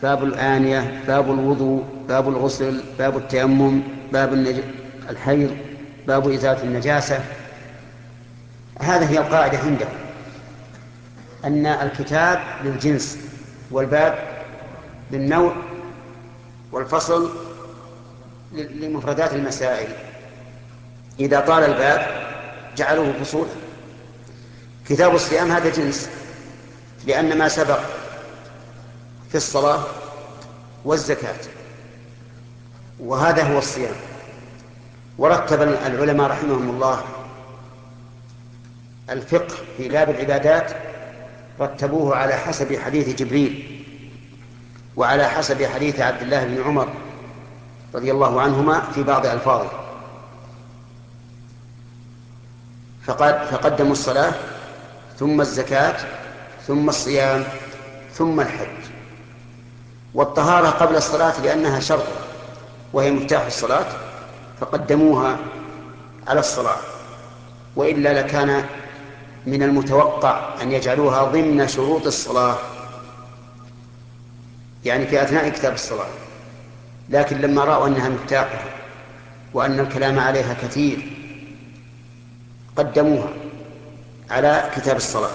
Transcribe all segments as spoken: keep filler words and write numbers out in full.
باب الآنية، باب الوضوء، باب الغسل، باب التيمم، باب النج... الحيض، باب إزالة النجاسة. هذه هي القاعدة عنده، أن الكتاب للجنس والباب للنوع والفصل لمفردات المسائل. إذا طال الباب جعلوه فصولا. كتاب الصيام هذا جنس، لأن ما سبق في الصلاة والزكاة، وهذا هو الصيام. ورتب العلماء رحمهم الله الفقه في باب العبادات، رتبوه على حسب حديث جبريل وعلى حسب حديث عبد الله بن عمر رضي الله عنهما في بعض ألفاظه. فقد فقدموا الصلاة ثم الزكاة ثم الصيام ثم الحج. والطهارة قبل الصلاة لأنها شرط وهي مفتاح الصلاة، فقدموها على الصلاة، وإلا لكان من المتوقع أن يجعلوها ضمن شروط الصلاة، يعني في أثناء كتاب الصلاة. لكن لما رأوا أنها مفتاحها وأن الكلام عليها كثير قدموها على كتاب الصلاة.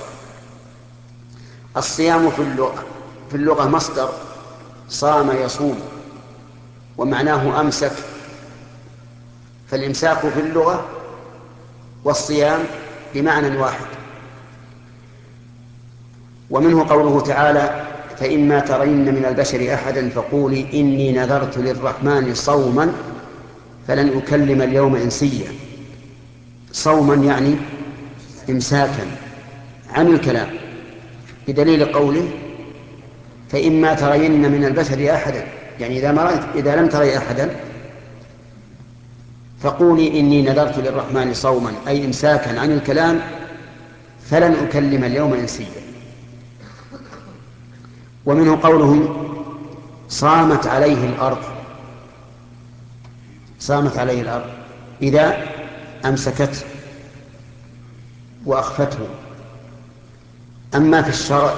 الصيام في اللغة في اللغة مصدر صام يصوم، ومعناه أمسك، فالإمساك في اللغة والصيام بمعنى واحد. ومنه قوله تعالى: فإما ترين من البشر أحدا فقولي إني نذرت للرحمن صوما فلن أكلم اليوم إنسيا. صوما يعني إمساكا عن الكلام، بدليل قوله: فإما ترين من البشر أحدا، يعني إذا, ما إذا لم تري أحدا فقولي إني نذرت للرحمن صوما، أي إمساكا عن الكلام، فلن أكلم اليوم إنسيا. ومنه قولهم: صامت عليه الأرض. صامت عليه الأرض إذا أمسكته وأخفته. أما في الشرع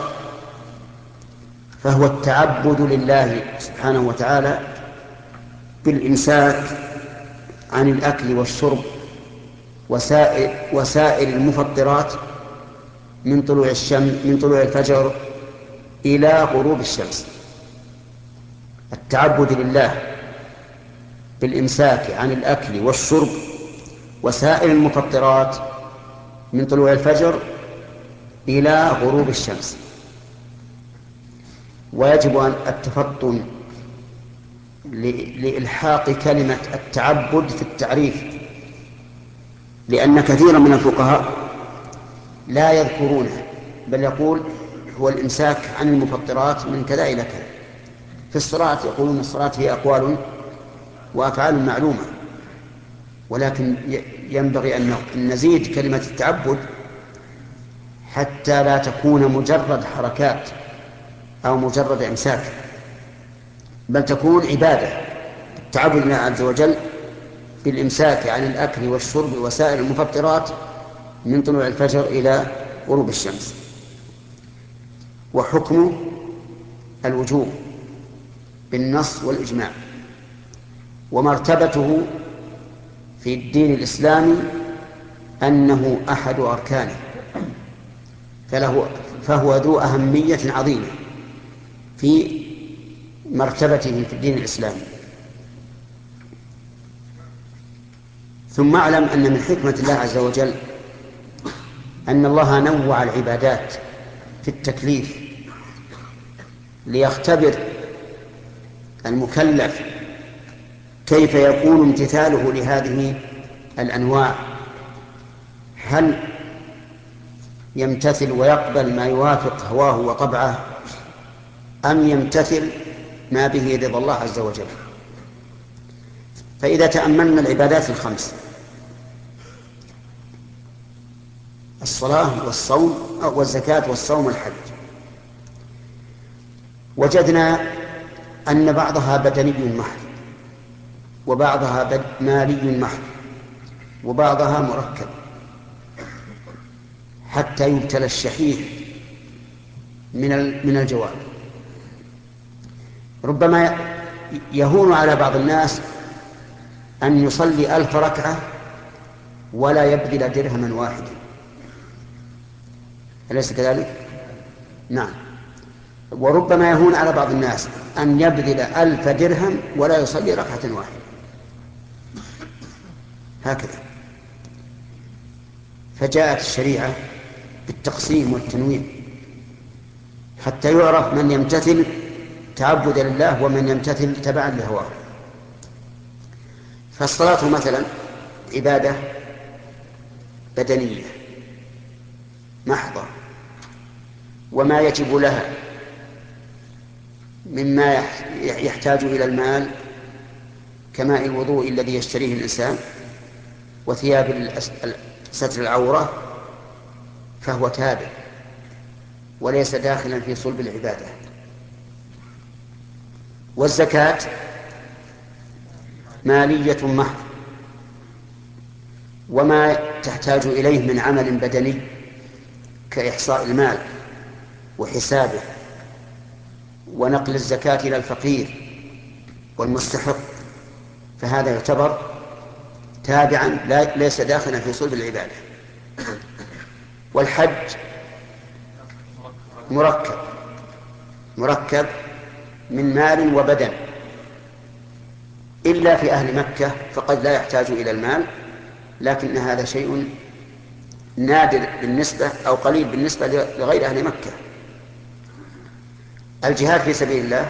فهو التعبد لله سبحانه وتعالى بالإمساك عن الأكل والشرب وسائر, وسائر المفطرات من طلوع الشمس من طلوع الفجر إلى غروب الشمس. التعبد لله بالإمساك عن الأكل والشرب وسائر المفطرات من طلوع الفجر إلى غروب الشمس. ويجب أن التفطن لإلحاق كلمة التعبد في التعريف، لأن كثيرا من الفقهاء لا يذكرونه، بل يقول هو الإمساك عن المفطرات من كذا إلى كذا. في الصلاة يقولون الصلاة هي أقوال وأفعال معلومة، ولكن ينبغي أن نزيد كلمة التعبد حتى لا تكون مجرد حركات أو مجرد إمساك، بل تكون عبادة. التعبد لله عز وجل بالإمساك عن الأكل والشرب وسائر المفطرات من طلوع الفجر إلى غروب الشمس. وحكمه الوجوب بالنص والإجماع. ومرتبته في الدين الإسلامي أنه أحد أركانه، فله فهو ذو أهمية عظيمة في مرتبته في الدين الإسلامي. ثم اعلم أن من حكمة الله عز وجل أن الله نوع العبادات في التكليف ليختبر المكلف كيف يكون امتثاله لهذه الأنواع، هل يمتثل ويقبل ما يوافق هواه وطبعه، أم يمتثل ما به رضا الله عز وجل. فإذا تأملنا العبادات الخمس: الصلاة والصوم والزكاة والصوم والحج، وجدنا أن بعضها بدني محض، وبعضها مالي محض، وبعضها مركب، حتى يبتلى الشحيح من من الجواب. ربما يهون على بعض الناس أن يصلي ألف ركعة ولا يبذل درهما واحدا، أليس كذلك؟ نعم. وربما يهون على بعض الناس أن يبذل ألف درهم ولا يصلي ركعة واحدة، هكذا. فجاءت الشريعة بالتقسيم والتنويع حتى يعرف من يمتثل تعبدا لله ومن يمتثل تبعا لهواه. فالصلاة مثلا عبادة بدنية محضة، وما يجب لها مما يحتاج إلى المال كماء الوضوء الذي يشتريه الإنسان وثياب ستر العورة فهو تابع وليس داخلا في صلب العبادة. والزكاة مالية محض، وما تحتاج إليه من عمل بدني كإحصاء المال وحسابه ونقل الزكاة إلى الفقير والمستحق فهذا يعتبر تابعا لا ليس داخلا في صلب العبادة. والحج مركب مركب من مال وبدن، إلا في أهل مكة فقد لا يحتاج إلى المال، لكن هذا شيء نادر بالنسبة أو قليل بالنسبة لغير أهل مكة. الجهاد في سبيل الله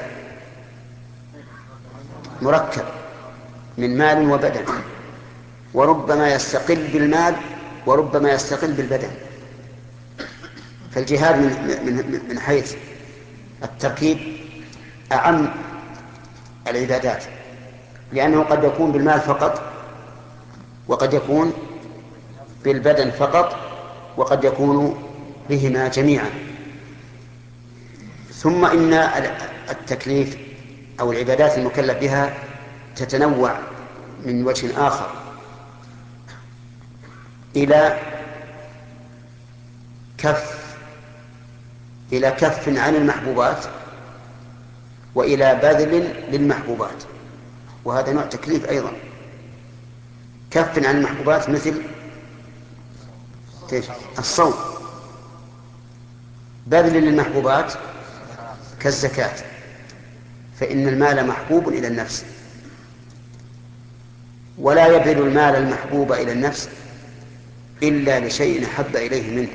مركب من مال وبدن، وربما يستقل بالمال وربما يستقل بالبدن. فالجهاد من, من, من حيث التركيب أعم العبادات، لأنه قد يكون بالمال فقط وقد يكون بالبدن فقط وقد يكون بهما جميعا. ثم إن التكليف أو العبادات المكلف بها تتنوع من وجه آخر إلى كف إلى كف عن المحبوبات وإلى بذل للمحبوبات، وهذا نوع تكليف أيضا. كف عن المحبوبات مثل الصوم، بذل للمحبوبات كالزكاة، فإن المال محبوب إلى النفس، ولا يبذل المال المحبوب إلى النفس إلا لشيء أحب إليه منه.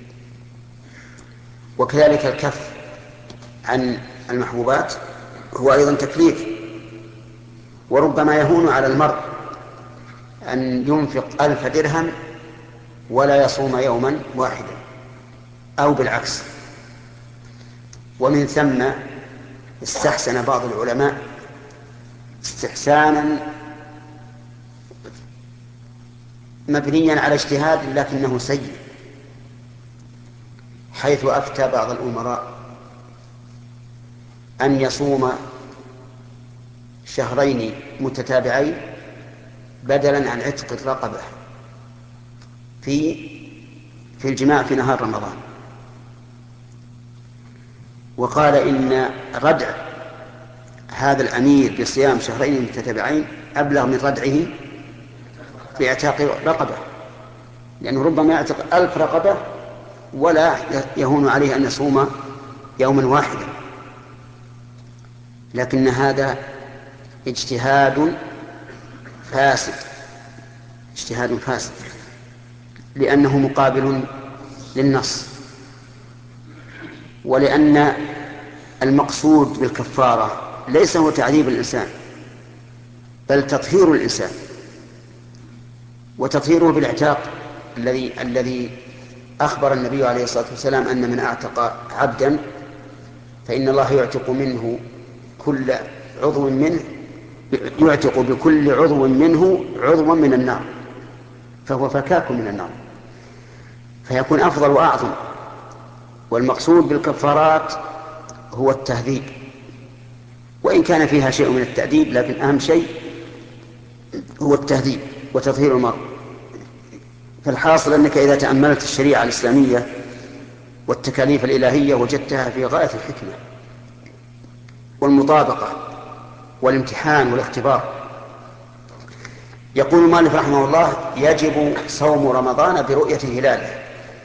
وكذلك الكف عن المحبوبات هو أيضا تكليف. وربما يهون على المرء أن ينفق ألف درهم ولا يصوم يوما واحدا أو بالعكس. ومن ثم استحسن بعض العلماء استحسانا مبنيا على اجتهاد لكنه سيء، حيث أفتى بعض الأمراء أن يصوم شهرين متتابعين بدلا عن عتق الرقبة في في الجماع في نهار رمضان، وقال إن ردع هذا الأمير بصيام شهرين متتابعين أبلغ من ردعه باعتاق رقبة، لأنه ربما يعتق ألف رقبة ولا يهون عليه أن يصوم يوما واحدا. لكن هذا اجتهاد فاسد اجتهاد فاسد لأنه مقابل للنص، ولأن المقصود بالكفارة ليس هو تعذيب الإنسان بل تطهير الإنسان، وتطهيره بالاعتاق الذي الذي أخبر النبي عليه الصلاة والسلام أن من أعتق عبدا فإن الله يعتق منه كل عضو منه يعتق بكل عضو منه عضوا من النار، فهو فكاك من النار، فيكون أفضل وأعظم. والمقصود بالكفارات هو التهذيب، وإن كان فيها شيء من التأديب لكن أهم شيء هو التهذيب وتطهير المرء. فالحاصل أنك إذا تأملت الشريعة الإسلامية والتكاليف الإلهية وجدتها في غاية الحكمة، والمطابقة والامتحان والاختبار. يقول المؤلف رحمه الله: يجب صوم رمضان برؤية هلاله.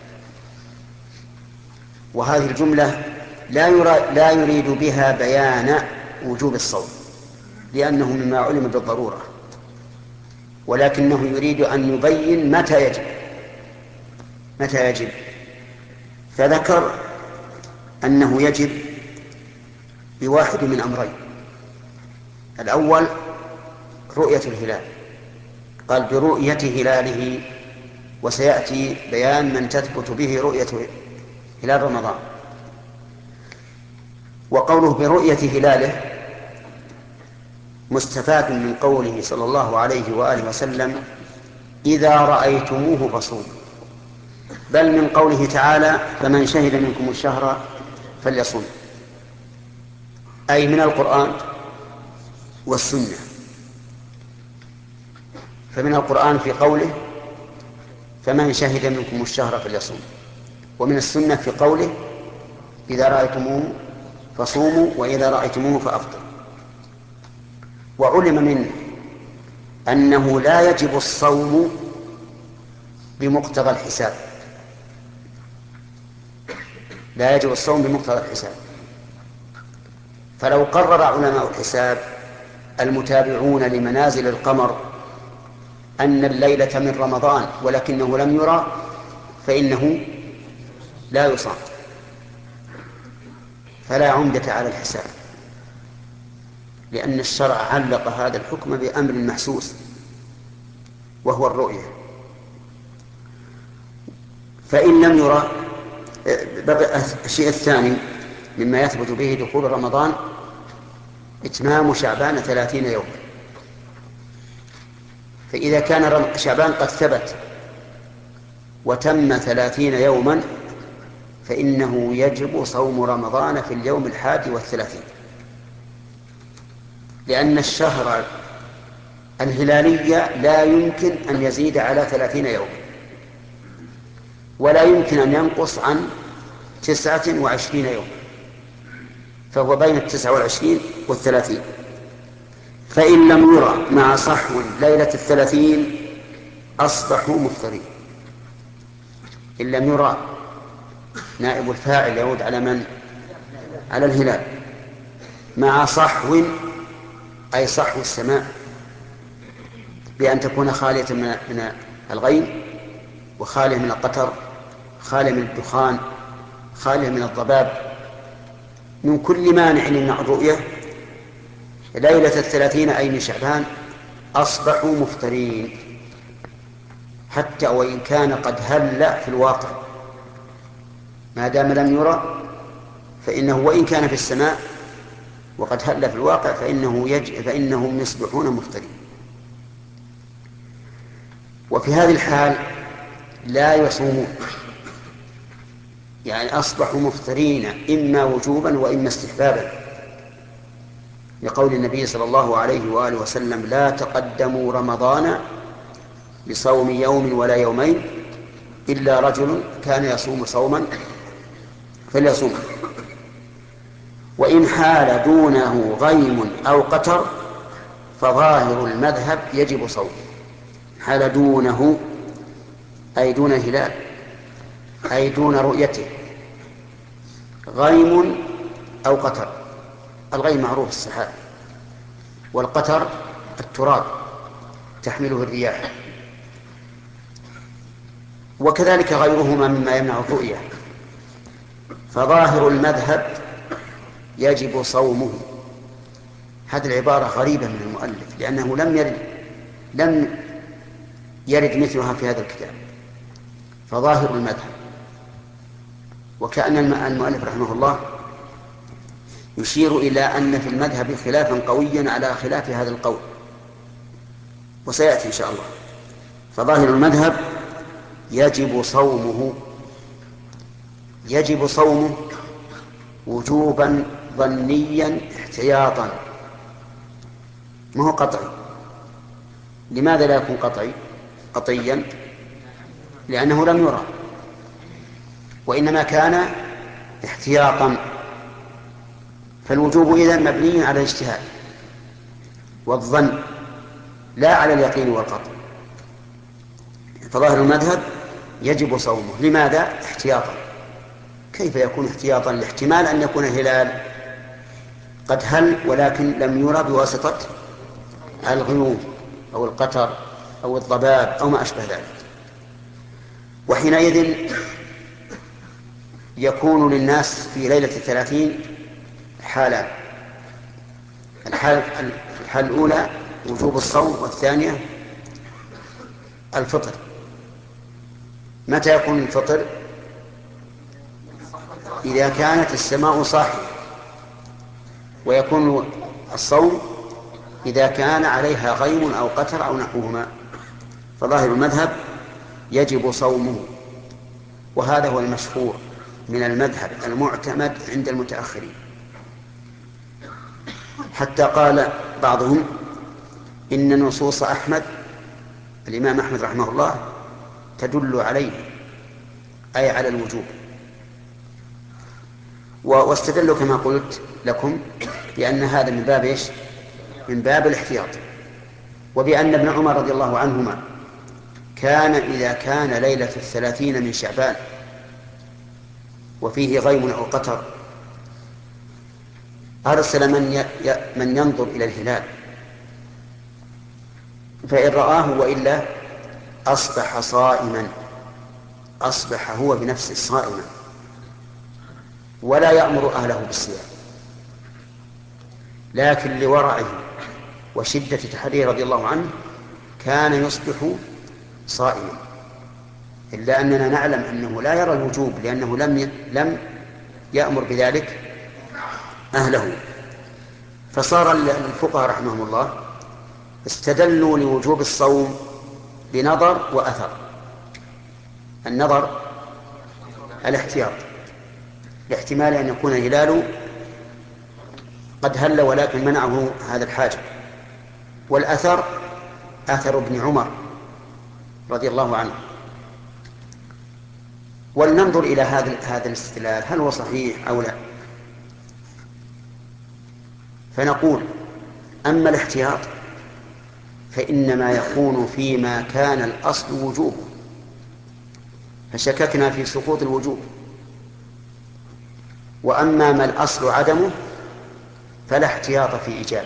وهذه الجملة لا, يرى لا يريد بها بيان وجوب الصوم لأنه مما علم بالضرورة، ولكنه يريد أن يبين متى يجب متى يجب فذكر أنه يجب بواحد من أمرين: الأول رؤية الهلال، قال برؤية هلاله، وسيأتي بيان من تثبت به رؤية هلال رمضان. وقوله برؤية هلاله مستفاد من قوله صلى الله عليه وآله وسلم: إذا رأيتموه فصوموا، بل من قوله تعالى: فمن شهد منكم الشهر فليصم، أي من القرآن والسنة. فمن القرآن في قوله: فمن شهد منكم الشهر فليصم، ومن السنة في قوله: إذا رأيتموه فصوموا وإذا رأيتموه فأفطروا. وعلم منه أنه لا يجب الصوم بمقتضى الحساب، لا يجب الصوم بمقتضى الحساب. فلو قرر علماء الحساب المتابعون لمنازل القمر أن الليلة من رمضان ولكنه لم يرى فإنه لا يصام، فلا عمدة على الحساب، لأن الشرع علق هذا الحكم بأمر محسوس وهو الرؤية. فإن لم يرى، الشيء الثاني مما يثبت به دخول رمضان إتمام شعبان ثلاثين يوما. فإذا كان شعبان قد ثبت وتم ثلاثين يوما فإنه يجب صوم رمضان في اليوم الحادي والثلاثين، لأن الشهر الهلالي لا يمكن أن يزيد على ثلاثين يوما، ولا يمكن أن ينقص عن تسعة وعشرين يوما، فهو بين التسعة والعشرين والثلاثين. فإن لم يرى مع صحو ليلة الثلاثين أصبحوا مفطرين. إن لم يرى، نائب الفاعل يعود على من؟ على الهلال. مع صحو أي صحو السماء، بأن تكون خالية من الغيم، وخالية من القطر، خالية من الدخان، خالية من الضباب، من كل مانع يمنع الرؤية. ليلة الثلاثين أي من شعبان أصبحوا مفطرين، حتى وإن كان قد هل في الواقع، ما دام لم يرى فإنه وإن كان في السماء وقد هل في الواقع فإنه يج... فإنهم يصبحون مفطرين. وفي هذه الحال لا يصومون، يعني أصبحوا مفطرين إما وجوبا وإما استحبابا، لقول النبي صلى الله عليه وآله وسلم: لا تقدموا رمضان بصوم يوم ولا يومين إلا رجل كان يصوم صوما فليصوم. وإن حال دونه غيم أو قتر فظاهر المذهب يجب صوم. حال دونه أي دون الهلال، أي دون رؤيته، غيم أو قتر. الغيم معروف السحاب، والقتر التراب تحمله الرياح، وكذلك غيرهما مما يمنع الرؤية. فظاهر المذهب يجب صومه. هذه العبارة غريبة من المؤلف، لأنه لم يرد لم يرد مثلها في هذا الكتاب. فظاهر المذهب، وكأن المؤلف رحمه الله يشير إلى أن في المذهب خلافا قويا على خلاف هذا القول، وسيأتي إن شاء الله. فظاهر المذهب يجب صومه، يجب صومه وجوبا ظنيا احتياطا، ما هو قطعي. لماذا لا يكون قطعي قطعيا؟ لأنه لم يرى، وإنما كان احتياطا. فالوجوب إذن مبني على الاجتهاد والظن لا على اليقين والقطع. فظاهر المذهب يجب صومه. لماذا؟ احتياطا. كيف يكون احتياطا؟ لاحتمال أن يكون الهلال قد هل ولكن لم يرى بواسطة الغيوم أو القطر أو الضباب أو ما أشبه ذلك. وحينئذ يكون للناس في ليلة الثلاثين حالان: الحالة الحالة الأولى وجوب الصوم، والثانية الفطر. متى يكون الفطر؟ إذا كانت السماء صاحية، ويكون الصوم إذا كان عليها غيم أو قتر أو نحوهما. فظاهر المذهب يجب صومه، وهذا هو المشهور من المذهب المعتمد عند المتأخرين، حتى قال بعضهم إن نصوص أحمد الإمام أحمد رحمه الله تدل عليه، أي على الوجوب. واستدلوا كما قلت لكم بأن هذا من باب إيش؟ من باب الاحتياط، وبأن ابن عمر رضي الله عنهما كان إذا كان ليلة الثلاثين من شعبان وفيه غيم أو قتر أرسل من, ي... من ينظر إلى الهلال، فإن رآه وإلا أصبح صائما، أصبح هو بنفسه صائما ولا يأمر أهله بالصيام. لكن لورعه وشدة تحريه رضي الله عنه كان يصبح صائما، إلا أننا نعلم أنه لا يرى الوجوب لأنه لم لم يأمر بذلك أهله. فصار الفقهاء رحمهم الله استدلوا لوجوب الصوم بنظر وأثر. النظر الاحتياط لاحتمال أن يكون الهلال قد هل ولكن منعه هذا الحاجة، والأثر أثر ابن عمر رضي الله عنه. ولننظر إلى هذا هذا الاستدلال هل هو صحيح أو لا. فنقول: أما الاحتياط فإنما يكون فيما كان الأصل وجوبه فشككنا في سقوط الوجوب، وأما ما الأصل عدمه فلا احتياط في إيجابه.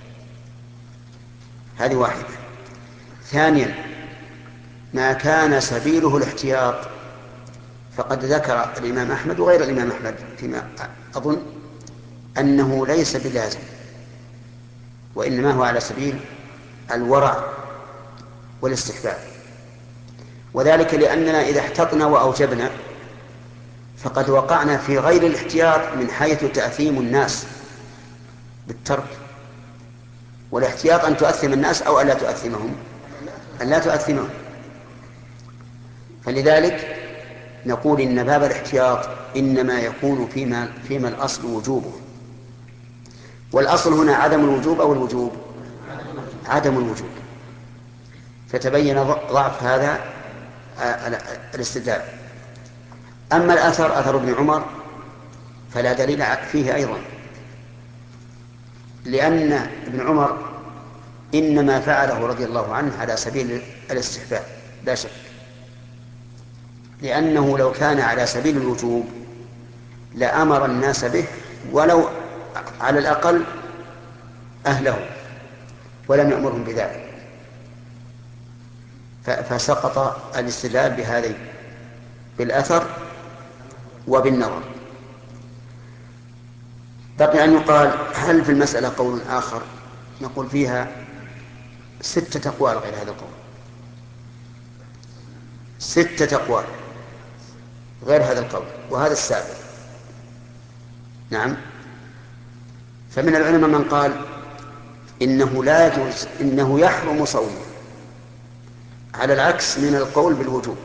هذه واحدة. ثانيا، ما كان سبيله الاحتياط فقد ذكر الإمام أحمد وغير الإمام أحمد فيما أظن أنه ليس بلازم، وإنما هو على سبيل الورع والاستحباب. وذلك لأننا إذا احتطنا وأوجبنا فقد وقعنا في غير الاحتياط من حيث تأثيم الناس بالترك. والاحتياط أن تؤثم الناس أو ألا تؤثمهم، أن لا تؤثمهم. فلذلك نقول إن باب الاحتياط إنما يكون فيما, فيما الأصل وجوبه. والأصل هنا عدم الوجوب أو الوجوب؟ عدم الوجوب. فتبين ضعف هذا الاستدلال. أما الأثر أثر ابن عمر فلا دليل فيه أيضا، لأن ابن عمر إنما فعله رضي الله عنه على سبيل الاستحباب لا شك، لأنه لو كان على سبيل الوجوب لأمر الناس به ولو على الأقل أهله ولم يأمرهم بذلك، فسقط الاستدلال بهذين، بالأثر وبالنظر. بقي أن يقال: هل في المسألة قول آخر؟ نقول فيها ستة أقوال غير هذا القول، ستة أقوال غير هذا القول، وهذا السابق. نعم. فمن العلماء من قال إنه لا يجوز، إنه يحرم صومه، على العكس من القول بالوجوب.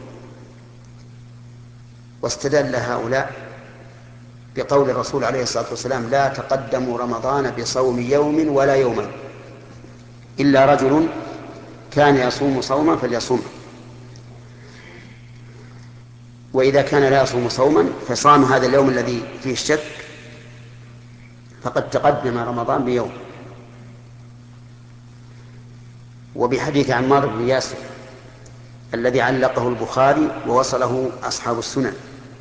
واستدل هؤلاء بقول الرسول عليه الصلاة والسلام: لا تقدموا رمضان بصوم يوم ولا يومين إلا رجل كان يصوم صوما فليصومه، وإذا كان لا يصوم صوما فصام هذا اليوم الذي فيه الشك فقد تقدم رمضان بيوم. وبحديث عمار بن ياسر الذي علقه البخاري ووصله أصحاب السنن: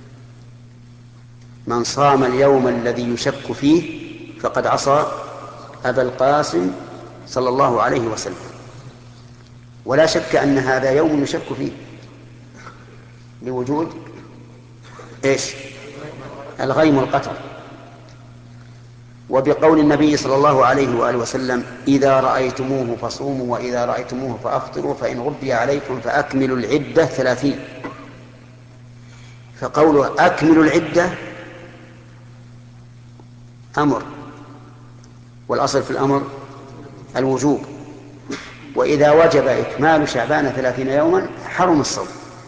من صام اليوم الذي يشك فيه فقد عصى أبا القاسم صلى الله عليه وسلم. ولا شك أن هذا يوم يشك فيه لوجود إيش؟ الغيم والقتر. وبقول النبي صلى الله عليه وآله وسلم: إذا رأيتموه فصوموا وإذا رأيتموه فأفطروا فإن غبي عليكم فأكملوا العدة ثلاثين. فقوله أكملوا العدة أمر، والأصل في الأمر الوجوب، وإذا وجب إكمال شعبان ثلاثين يوما حرم الصوم.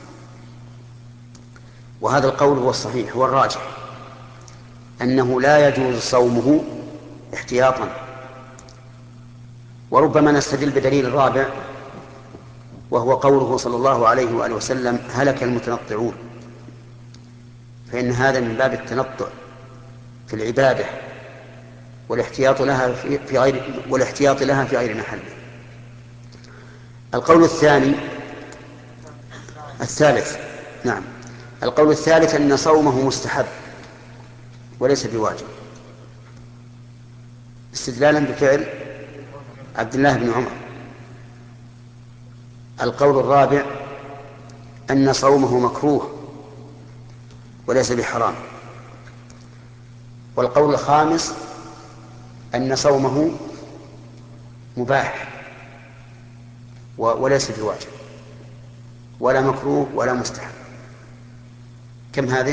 وهذا القول هو الصحيح، هو الراجح، أنه لا يجوز صومه احتياطا. وربما نستدل بدليل الرابع، وهو قوله صلى الله عليه وآله وسلم: هلك المتنطعون. فإن هذا من باب التنطع في العبادة والاحتياط لها في غير والاحتياط لها في غير محله. القول الثاني الثالث نعم القول الثالث أن صومه مستحب وليس بواجب، استدلالا بفعل عبد الله بن عمر. القول الرابع أن صومه مكروه وليس بحرام. والقول الخامس أن صومه مباح وليس بواجب ولا مكروه ولا مستحب. كم هذه؟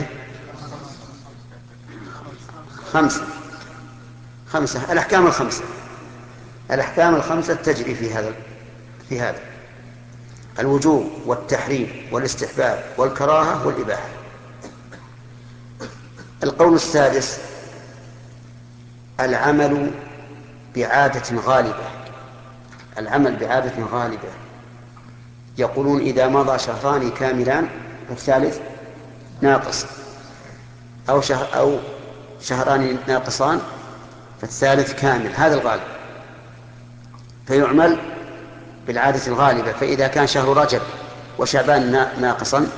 خمسة خمسة الأحكام الخمسة الأحكام الخمسة تجري في هذا في هذا الوجوب والتحريم والاستحباب والكراهة والإباحة. القول السادس العمل بعادة غالبة العمل بعادة غالبة يقولون: إذا مضى شهران كاملان فالثالث ناقص، أو شهر أو شهران ناقصان فالثالث كامل. هذا الغالب، فيعمل بالعادة الغالبة. فإذا كان شهر رجب وشعبان ناقصا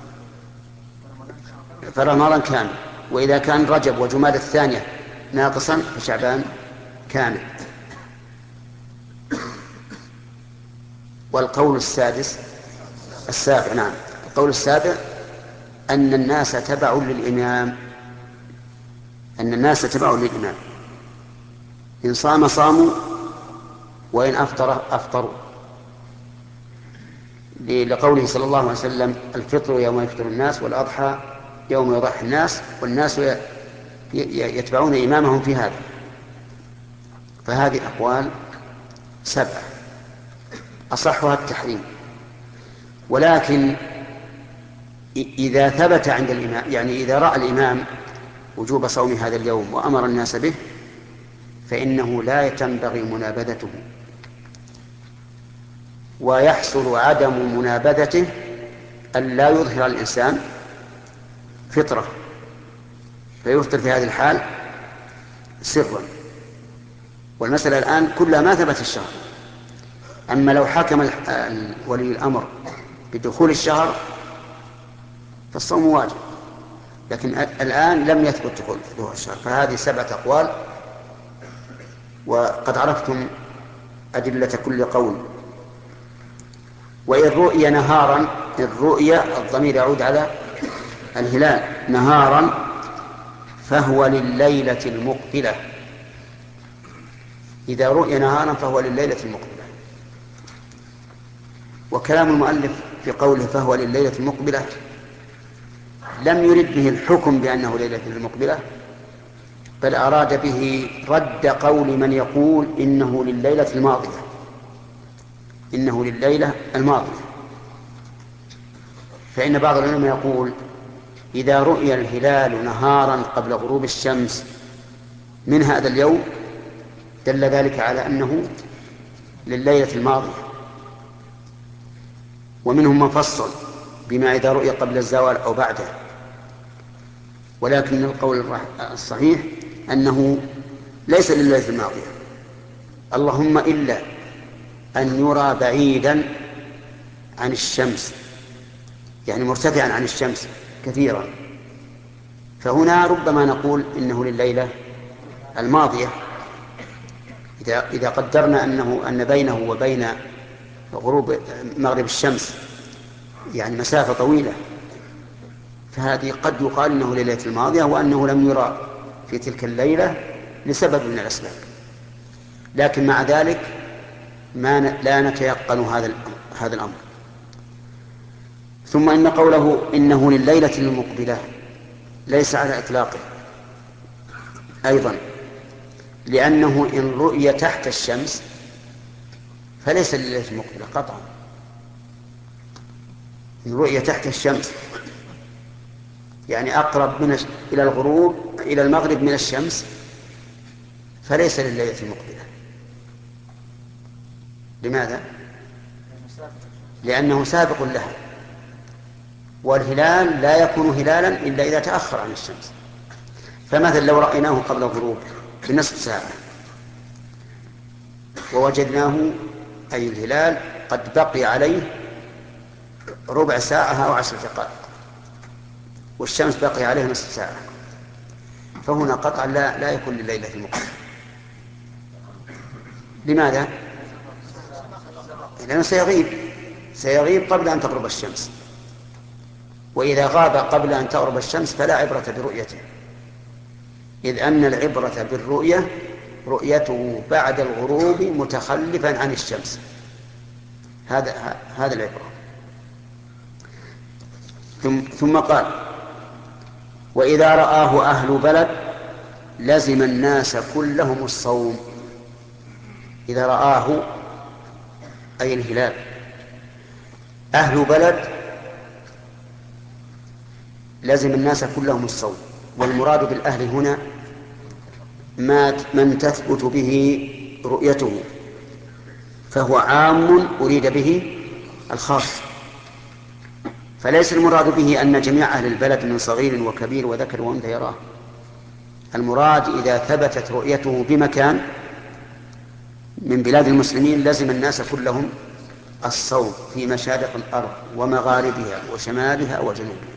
فرمضان كامل، وإذا كان رجب وجمادى الثانية ناقصا فشعبان كامل. والقول السادس السابع نعم القول السابع أن الناس تبع للإمام أن الناس تبع للإمام إن صام صاموا وإن أفطر أفطروا، لقوله صلى الله عليه وسلم: الفطر يوم يفطر الناس والأضحى يوم يضحي الناس، والناس يتبعون إمامهم في هذا. فهذه أقوال سبعة أصحها التحريم. ولكن إذا ثبت عند الإمام، يعني إذا رأى الإمام وجوب صوم هذا اليوم وأمر الناس به، فإنه لا تنبغي منابذته، ويحصل عدم منابذته أن لا يظهر الإنسان فطرة فيفطر في هذه الحال سرا. والمسألة الآن كلها ما ثبت الشهر. أما لو حكم ولي الأمر بدخول الشهر فالصوم واجب، لكن الآن لم يثبت دخول الشهر. فهذه سبعة أقوال، وقد عرفتم أدلة كل قول. وإن رؤي نهارا، الرؤيا الضمير يعود على الهلال، نهارا فهو لليلة المقبلة. إذا رؤي نهارا فهو لليلة المقبلة. وكلام المؤلف في قوله فهو لليلة المقبلة لم يرد به الحكم بأنه ليلة المقبلة، بل أراد به رد قول من يقول إنه لليلة الماضية إنه لليلة الماضية فإن بعض العلماء يقول: إذا رؤي الهلال نهارا قبل غروب الشمس من هذا اليوم دل ذلك على أنه لليلة الماضية. ومنهم من فصل بما إذا رؤي قبل الزوال أو بعده، ولكن القول الصحيح أنه ليس لليلة الماضية، اللهم إلا أن يرى بعيدا عن الشمس، يعني مرتفعا عن الشمس كثيرا، فهنا ربما نقول إنه لليلة الماضية إذا إذا قدرنا أنه أن بينه وبين غروب مغرب الشمس يعني مسافة طويلة، فهذه قد يقال إنه لليلة الماضية وأنه لم يرى في تلك الليلة لسبب من الأسباب. لكن مع ذلك ما لا نتيقن هذا هذا الأمر. ثم إن قوله إنه لليلة المقبلة ليس على إطلاقه أيضا، لأنه إن رؤي تحت الشمس فليس لليلة المقبلة قطعا. إن رؤي تحت الشمس يعني أقرب من إلى الغروب إلى المغرب من الشمس فليس لليلة المقبلة. لماذا؟ لأنه سابق لها، والهلال لا يكون هلالا إلا إذا تأخر عن الشمس. فمثلا لو رأيناه قبل الغروب بنصف ساعة ووجدناه أي الهلال قد بقي عليه ربع ساعة أو عشر دقائق والشمس بقي عليه نصف ساعة، فهنا قطعا لا, لا يكون لليلة المقبلة. لماذا؟ لأنه سيغيب سيغيب قبل أن تغرب الشمس، وإذا غاب قبل أن تغرب الشمس فلا عبرة برؤيته، إذ أن العبرة بالرؤية رؤيته بعد الغروب متخلفا عن الشمس. هذا هذا العبرة. ثم, ثم قال وإذا رآه أهل بلد لزم الناس كلهم الصوم. إذا رآه أي الهلال أهل بلد لزم الناس كلهم الصوم، والمراد بالأهل هنا ما من تثبت به رؤيته، فهو عام أريد به الخاص. فليس المراد به أن جميع أهل البلد من صغير وكبير وذكر وأنثى يراه، المراد إذا ثبتت رؤيته بمكان من بلاد المسلمين لزم الناس كلهم الصوم في مشارق الأرض ومغاربها وشمالها وجنوبها،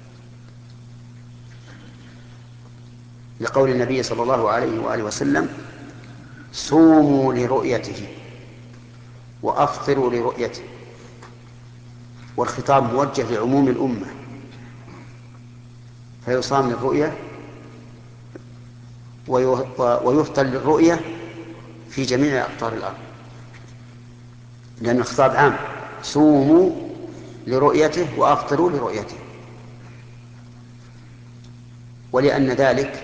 لقول النبي صلى الله عليه وآله وسلم صوموا لرؤيته وأفطروا لرؤيته، والخطاب موجه لعموم الأمة، فيصام للرؤية ويفطر للرؤية في جميع أقطار الأرض، لأن الخطاب عام، صوموا لرؤيته وأفطروا لرؤيته. ولأن ذلك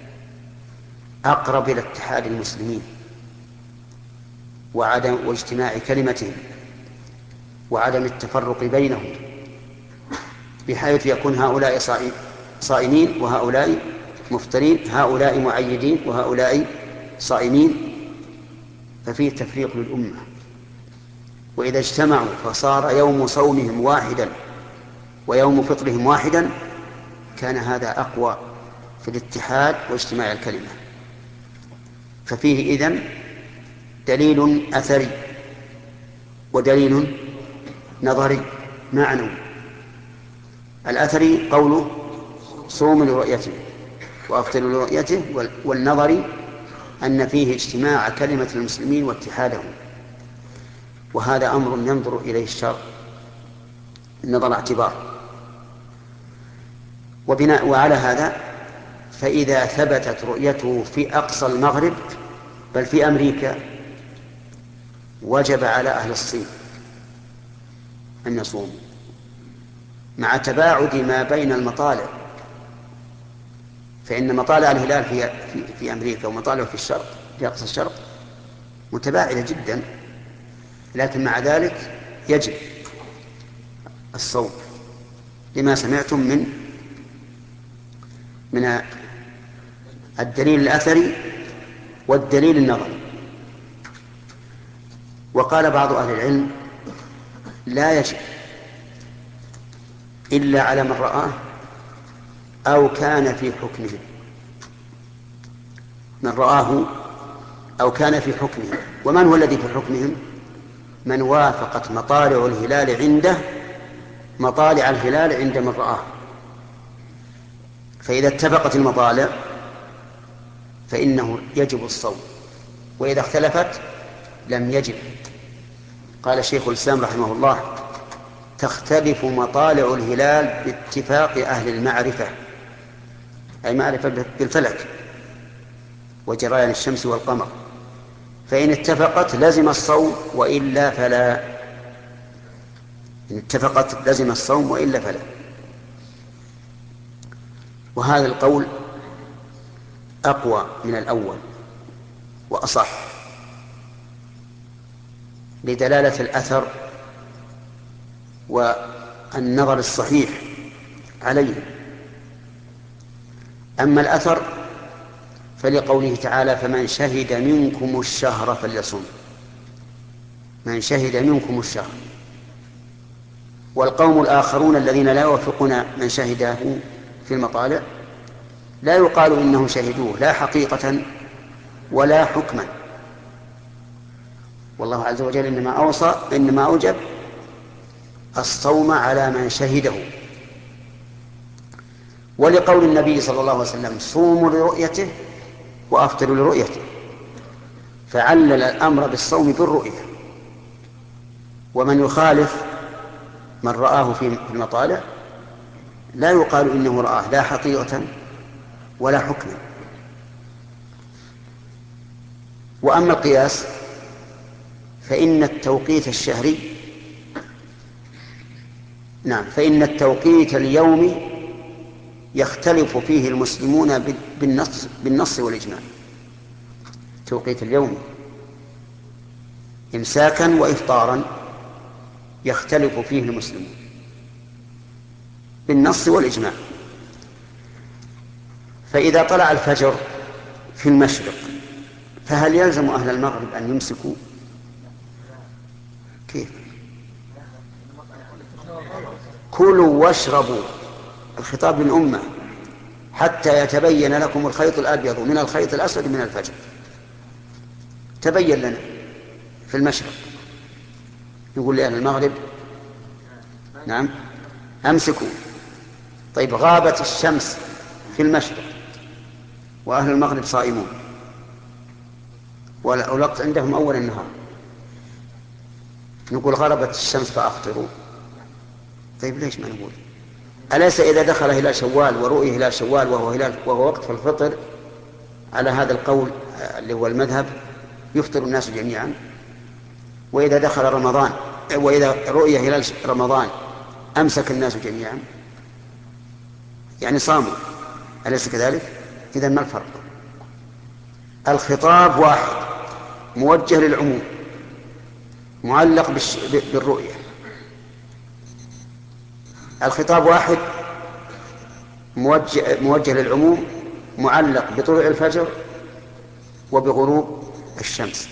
أقرب إلى اتحاد المسلمين وعدم واجتماع كلمتهم وعدم التفرق بينهم، بحيث يكون هؤلاء صائمين وهؤلاء مفطرين، هؤلاء معيدين وهؤلاء صائمين، ففيه تفريق للأمة. وإذا اجتمعوا فصار يوم صومهم واحدا ويوم فطرهم واحدا كان هذا أقوى في الاتحاد واجتماع الكلمة. ففيه إذن دليل أثري ودليل نظري معنوي. الأثري قوله صوم لرؤيته وأفطر لرؤيته، والنظري أن فيه اجتماع كلمة المسلمين واتحادهم، وهذا أمر ينظر إليه الشرع نظر اعتبار. وبناء وعلى هذا فإذا ثبتت رؤيته في أقصى المغرب بل في أمريكا وجب على أهل الصين أن يصوموا مع تباعد ما بين المطالع، فإن مطالع الهلال في, في, في أمريكا ومطالعه في الشرق في أقصى الشرق متباعدة جدا، لكن مع ذلك يجب الصوم لما سمعتم من من الدليل الأثري والدليل النظري. وقال بعض أهل العلم لا يجب إلا على من رآه أو كان في حكمه، من رآه أو كان في حكمهم. ومن هو الذي في حكمهم؟ من وافقت مطالع الهلال عنده مطالع الهلال عند من رآه. فإذا اتفقت المطالع فإنه يجب الصوم، وإذا اختلفت لم يجب. قال شيخ الإسلام رحمه الله: تختلف مطالع الهلال باتفاق أهل المعرفة، أي معرفة بالفلك وجريان الشمس والقمر، فإن اتفقت لزم الصوم وإلا فلا. إن اتفقت لزم الصوم وإلا فلا. وهذا القول أقوى من الأول وأصح لدلالة الأثر والنظر الصحيح عليه. أما الأثر فلقوله تعالى: فمن شهد منكم الشهر فليصم. من شهد منكم الشهر. والقوم الآخرون الذين لا يوافقون من شهده في المطالع لا يقال إنهم شهدوه لا حقيقة ولا حكما. والله عز وجل إنما أوصى إنما أوجب الصوم على من شهده. ولقول النبي صلى الله عليه وسلم: صوموا لرؤيته وأفطروا لرؤيته، فعلل الأمر بالصوم بالرؤية. ومن يخالف من رآه في المطالع لا يقال إنه رآه لا حقيقة ولا حكما. وأما القياس فإن التوقيت الشهري نعم فإن التوقيت اليومي يختلف فيه المسلمون بالنص, بالنص والإجماع. التوقيت اليومي إمساكا وإفطارا يختلف فيه المسلمون بالنص والإجماع. فإذا طلع الفجر في المشرق فهل يلزم أهل المغرب أن يمسكوا؟ كيف؟ كلوا واشربوا، الخطاب للأمة، حتى يتبين لكم الخيط الأبيض من الخيط الأسود من الفجر. تبين لنا في المشرق، يقول لأهل المغرب: نعم أمسكوا. طيب غابت الشمس في المشرق وأهل المغرب صائمون والوقت عندهم أول النهار، نقول غربت الشمس فأفطروا. طيب ليش ما نقول؟ أليس إذا دخل هلال شوال ورؤي هلال شوال وهو, هلال وهو وقت الفطر على هذا القول اللي هو المذهب يفطر الناس جميعا؟ وإذا دخل رمضان وإذا رؤي هلال رمضان أمسك الناس جميعا، يعني صاموا، أليس كذلك؟ إذن ما الفرق؟ الخطاب واحد موجه للعموم معلق بالرؤية. الخطاب واحد موجه, موجه للعموم معلق بطلوع الفجر وبغروب الشمس.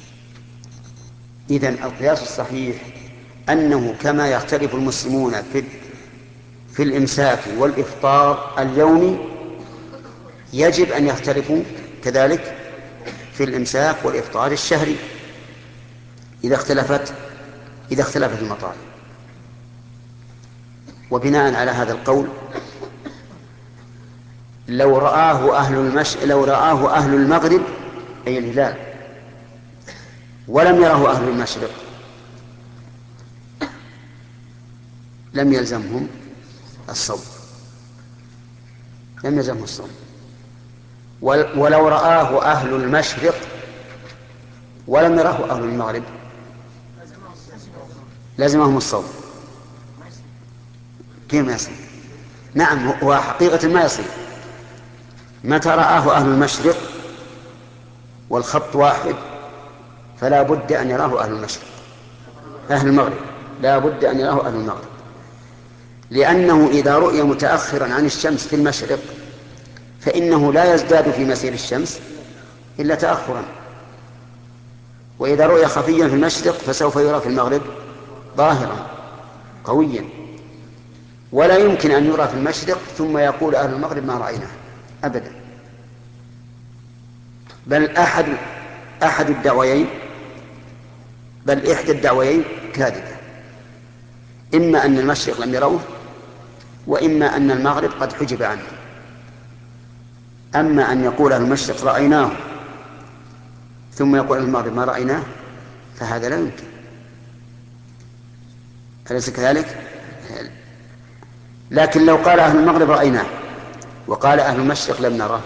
إذن القياس الصحيح أنه كما يختلف المسلمون في في الإمساك والإفطار اليومي يجب أن يختلفوا كذلك في الإمساك والإفطار الشهري إذا اختلفت إذا اختلفت المطالع. وبناء على هذا القول لو رآه أهل المش... لو رآه أهل المغرب أي الهلال ولم يره أهل المشرق لم يلزمهم الصوم لم يلزمهم الصوم ولو رآه أهل المشرق ولم يره أهل المغرب لازمهم الصوم. كيف ما يصير؟ نعم هو حقيقة ما يصير. متى رآه أهل المشرق والخط واحد فلا بد أن يراه أهل المشرق أهل المغرب لا بد أن يراه أهل المغرب، لأنه إذا رؤي متأخرا عن الشمس في المشرق فإنه لا يزداد في مسير الشمس إلا تأخرا، وإذا رؤي خفيا في المشرق فسوف يرى في المغرب ظاهرا قويا. ولا يمكن أن يرى في المشرق ثم يقول أهل المغرب ما رأيناه أبدا. بل أحد أحد الدعويين بل إحدى الدعويين كاذبة، إما أن المشرق لم يروه، وإما أن المغرب قد حجب عنه. أما أن يقول أهل المشرق رأيناه ثم يقول أهل المغرب ما رأيناه، فهذا لا يمكن. أليس كذلك؟ لكن لو قال أهل المغرب رأيناه وقال أهل المشرق لم نراه،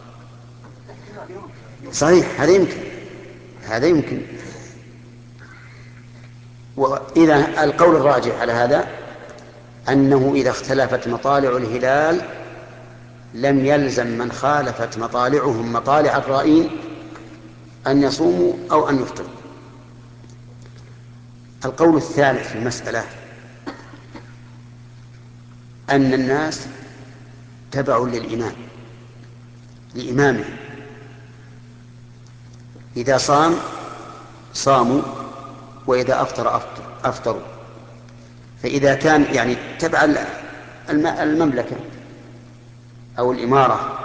صحيح، هذا يمكن، هذا يمكن. وإذا القول الراجح على هذا أنه إذا اختلفت مطالع الهلال لم يلزم من خالفت مطالعهم مطالع الرائين أن يصوموا أو أن يفطروا. القول الثالث في المسألة أن الناس تبع للإمام لإمامه، إذا صام صاموا وإذا أفطر أفطروا. فإذا كان يعني تبع المملكة أو الإمارة،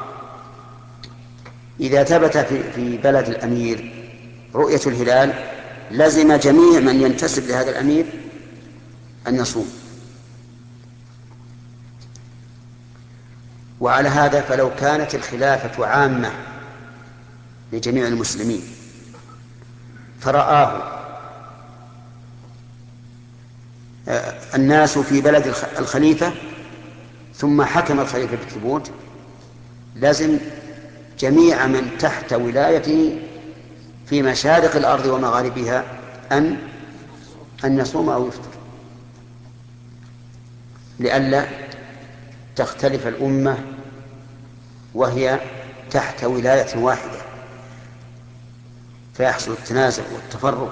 إذا ثبت في بلد الأمير رؤية الهلال لزم جميع من ينتسب لهذا الأمير أن يصوم. وعلى هذا فلو كانت الخلافة عامة لجميع المسلمين فرآه الناس في بلد الخليفة ثم حكم الخليفة بالثبوت، لازم جميع من تحت ولايته في مشارق الأرض ومغاربها أن أن يصوم أو يفطر، لئلا تختلف الأمة وهي تحت ولاية واحدة فيحصل التنازع والتفرق.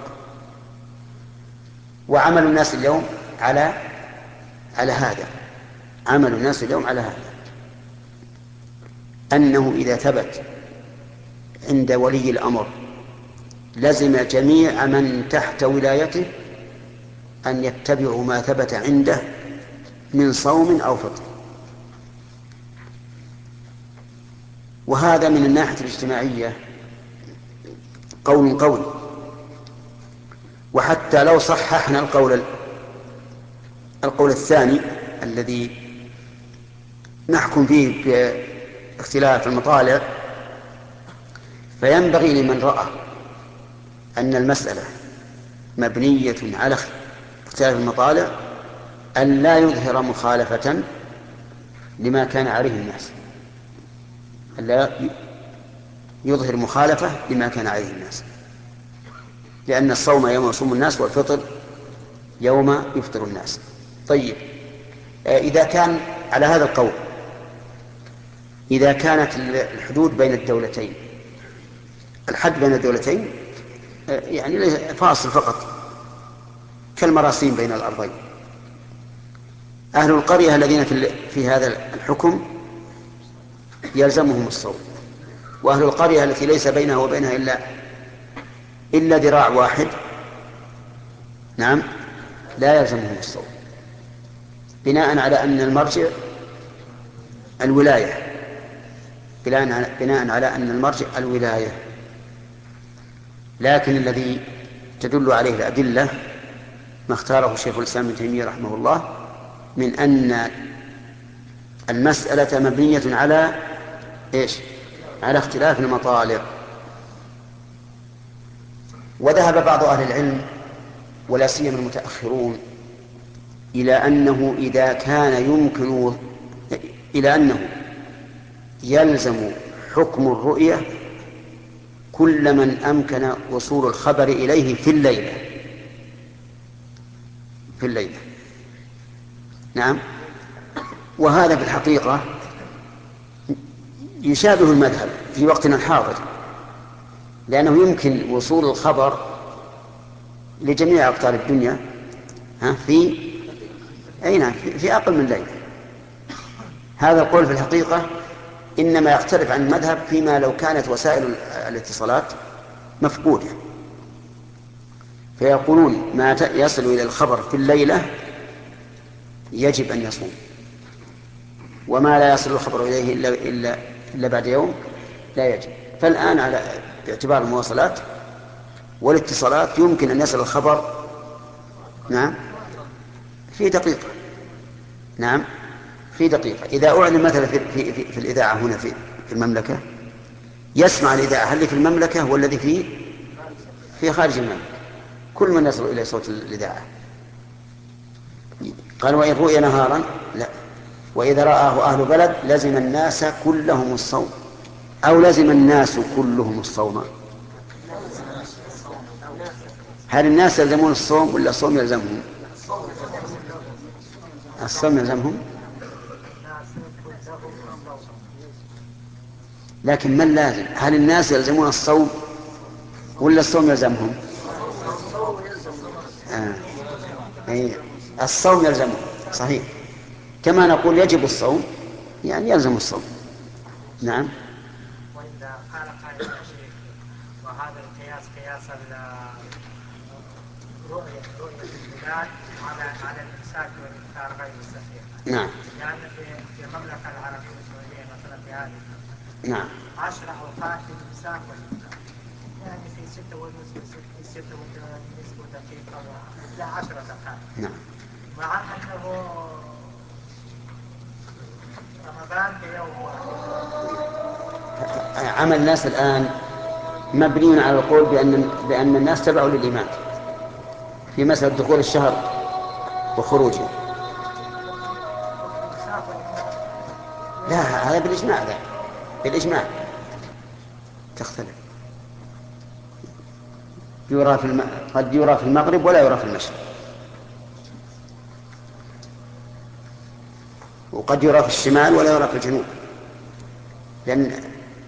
وعمل الناس اليوم على على هذا عمل الناس اليوم على هذا أنه إذا ثبت عند ولي الأمر لزم جميع من تحت ولايته أن يتبعوا ما ثبت عنده من صوم أو فطر. وهذا من الناحية الاجتماعية قول قوي. وحتى لو صححنا القول القول الثاني الذي نحكم فيه باختلاف المطالع، فينبغي لمن رأى أن المسألة مبنية على اختلاف المطالع أن لا يظهر مخالفة لما كان عليه الناس، أن لا يظهر مخالفة لما كان عليه الناس، لأن الصوم يوم يصوم الناس والفطر يوم يفطر الناس. طيب، إذا كان على هذا القول، إذا كانت الحدود بين الدولتين، الحد بين الدولتين يعني فاصل فقط كالمراسيم بين الأرضين، أهل القرية الذين في هذا الحكم يلزمهم الصوم، وأهل القرية التي ليس بينها وبينها إلا إلا ذراع واحد نعم لا يلزمهم الصوم، بناء على أن المرجع الولاية بناء على أن المرجع الولاية. لكن الذي تدل عليه الأدلة ما اختاره شيخ الإسلام ابن تيمية رحمه الله من أن المسألة مبنية على إيش؟ على اختلاف المطالع. وذهب بعض أهل العلم ولا سيما المتأخرون إلى أنه إذا كان يمكن إلى أنه يلزم حكم الرؤية كل من أمكن وصول الخبر إليه في الليلة في الليلة نعم. وهذا في الحقيقة يشابه المذهب في وقتنا الحاضر، لأنه يمكن وصول الخبر لجميع أقطار الدنيا في أين في أقل من ليلة. هذا القول في الحقيقة إنما يختلف عن المذهب فيما لو كانت وسائل الاتصالات مفقودة، فيقولون ما يصل إلى الخبر في الليلة يجب أن يصوم، وما لا يصل الخبر إليه إلا, إلا, إلا بعد يوم لا يجب. فالآن على باعتبار المواصلات والاتصالات يمكن أن يصل الخبر نعم في دقيقة. نعم في دقيقة. إذا أعلن مثلا في, في, في, في الإذاعة هنا في, في المملكة يسمع الإذاعة هل في المملكة والذي في في خارج المملكة كل من يصل إلى صوت الإذاعة. قال وإن رؤي نهارا لا، وإذا رآه أهل بلد لزم الناس كلهم الصوم أو لزم الناس كلهم الصوم. هل الناس يلزمون الصوم ولا الصوم يلزمهم؟ الصوم يلزمهم، لكن من لازم؟ هل الناس يلزمون الصوم ولا الصوم يلزمهم؟ آه. أي الصوم يلزمهم صحيح، كما نقول يجب الصوم يعني يلزم الصوم. نعم. وإذا قال قائل يا شيخ وهذا القياس قياس رؤية رؤية الهلال على على الإمساك والإفطار غير الصحيح. نعم. يعني في في المملكة العربية السعودية مثلا في هذه نعم. عشر أوقات للإمساك والإفطار، يعني في ستة ونصف في ستة ونصف دقيقة وإلى عشر دقائق. نعم. مع أنه رمضان في يوم عمل الناس الآن مبني على القول بأن بأن الناس تبعوا للإمام في مسألة دخول الشهر وخروجه. لا هذا بالإجماع، ذا بالإجماع تختلف. يرى في الم... قد يرى في المغرب ولا يرى في المشرق، وقد يرى في الشمال ولا يرى في الجنوب، لأن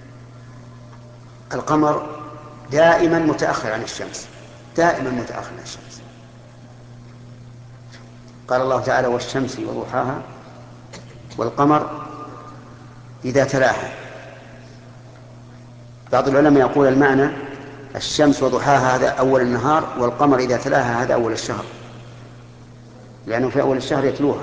القمر دائما متأخر عن الشمس، دائما متأخر عن الشمس. قال الله تعالى والشمس وضحاها والقمر إذا تلاها. بعض العلماء يقول المعنى الشمس وضحاها هذا أول النهار، والقمر إذا تلاها هذا أول الشهر، لأنه في أول الشهر يتلوها.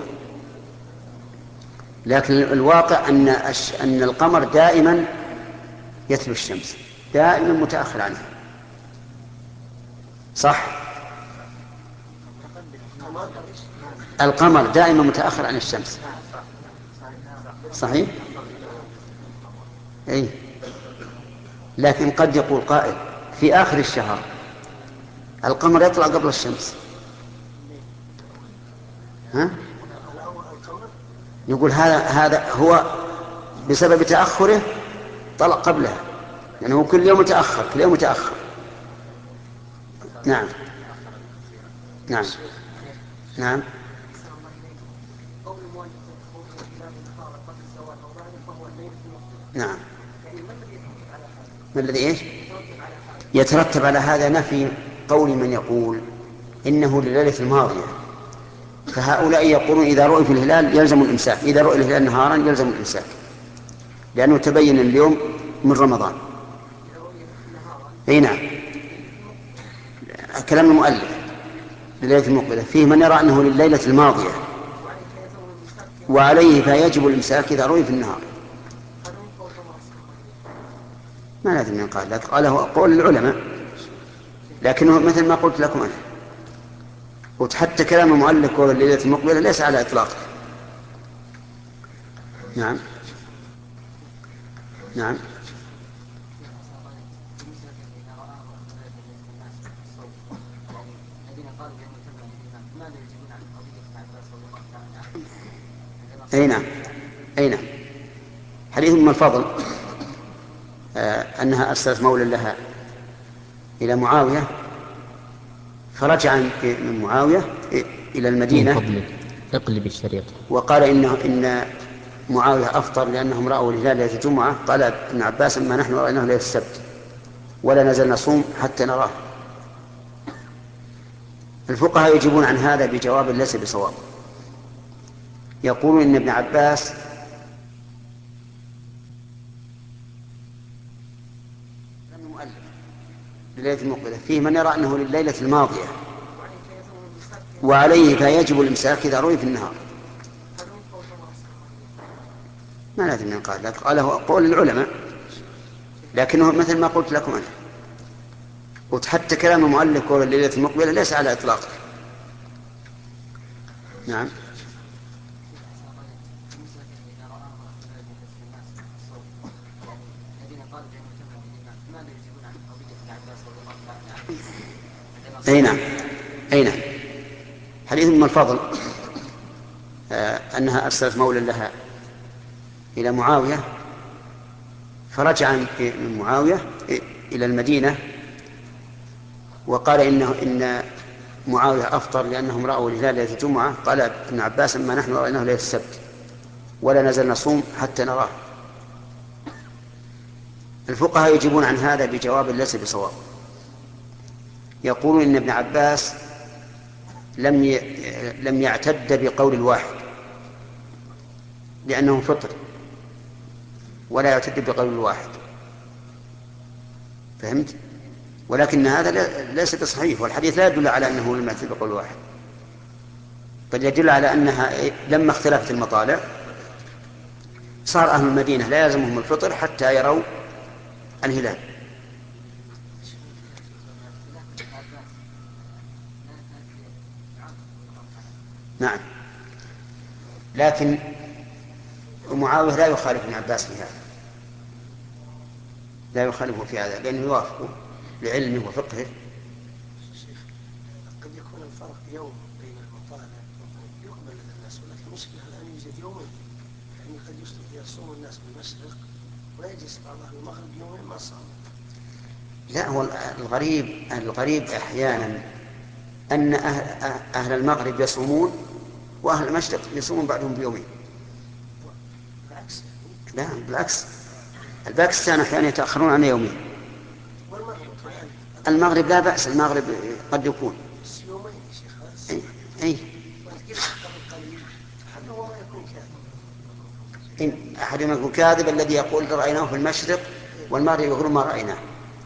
لكن الواقع أن أن القمر دائما يتلو الشمس، دائما متأخر عنها. صح؟ القمر دائما متأخر عن الشمس صحيح؟ أي. لكن قد يقول قائل في آخر الشهر القمر يطلع قبل الشمس، ها؟ يقول هذا هذا هو بسبب تأخره طلع قبلها، يعني هو كل يوم متأخر كل يوم متأخر. نعم نعم نعم. نعم. ما الذي ايش يترتب على هذا؟ نفي قول من يقول إنه لليلة الماضية، فهؤلاء يقولون إذا رؤي في الهلال يلزم الإمساك، إذا رؤي الهلال نهارا يلزم الإمساك، لأنه تبين اليوم من رمضان. أي نعم. كلام المؤلف لليلة المقبلة فيه من يرى أنه لليلة الماضية وعليه فيجب الإمساك إذا رؤي في النهار. ما لازم ينقال، لكن قاله قول العلماء، لكنه مثل ما قلت لكم أنا قلت حتى كلام المؤلف قول الليلة المقبلة ليس على إطلاقه. نعم نعم. أي نعم أي نعم. حديث أم الفضل آه أنها أرسلت مولا لها إلى معاوية، فرجع من معاوية إلى المدينة اقلب الشريط وقال إنه إن معاوية أفطر لأنهم رأوا الهلال ليلة الجمعة. قال ابن عباس ما نحن رأيناه ليلة السبت ولا نزل نصوم حتى نراه. الفقهاء يجيبون عن هذا بجواب ليس بصواب، يقولون إن ابن عباس لم يؤلف لليلة المقبلة فيه من يرى أنه لليلة الماضية وعليه فيجب الإمساك إذا رؤي في النهار. ما لازم ينقال، لكن قاله قول العلماء لكنه مثل ما قلت لكم أنا، وحتى كلام المؤلف قول الليلة المقبلة ليس على إطلاقه. نعم. أي نعم، أي نعم. حديث أم الفضل آه أنها أرسلت مولا لها إلى معاوية، فرجع من معاوية إلى المدينة وقال إنه إن معاوية أفطر لأنهم رأوا الهلال ليلة الجمعة. قال ابن عباس: ما نحن رأيناه ليلة السبت ولا نزل نصوم حتى نراه. الفقهاء يجيبون عن هذا بجواب ليس بصواب. يقولون إن ابن عباس لم لم يعتد بقول الواحد لأنه فطر، ولا يعتد بقول الواحد. فهمت؟ ولكن هذا ليس بصحيح، والحديث لا يدل على أنه لم يعتد بقول الواحد، بل يدل على أنها لما اختلفت المطالع صار أهل المدينة لا يلزمهم الفطر حتى يروا الهلال. نعم، لكن معاوية لا يخالف ابن عباس في هذا، لا يخالفه في هذا لأنه يوافقه لعلمه وفقهه. قد يكون الفرق يوم بين المطالع يقبل لدى الناس، ولكن المشكلة الآن يوجد يومين، يعني قد يصوم الناس بالمشرق ويجلس بعضهم المغرب يومين ما صام. لا، هو الغريب الغريب أحيانا أن أهل, أهل المغرب يصومون وأهل المشرق يصومون بعدهم بيومين. بالعكس. لا بالعكس، الباكستان أحيانا يتأخرون عن يومين. المغرب لا بأس، المغرب قد يكون يومين يا شيخ. أي, أي. إن أحدهم يكون كاذب الذي يقول رأيناه في المشرق والمغرب يقول ما رأيناه.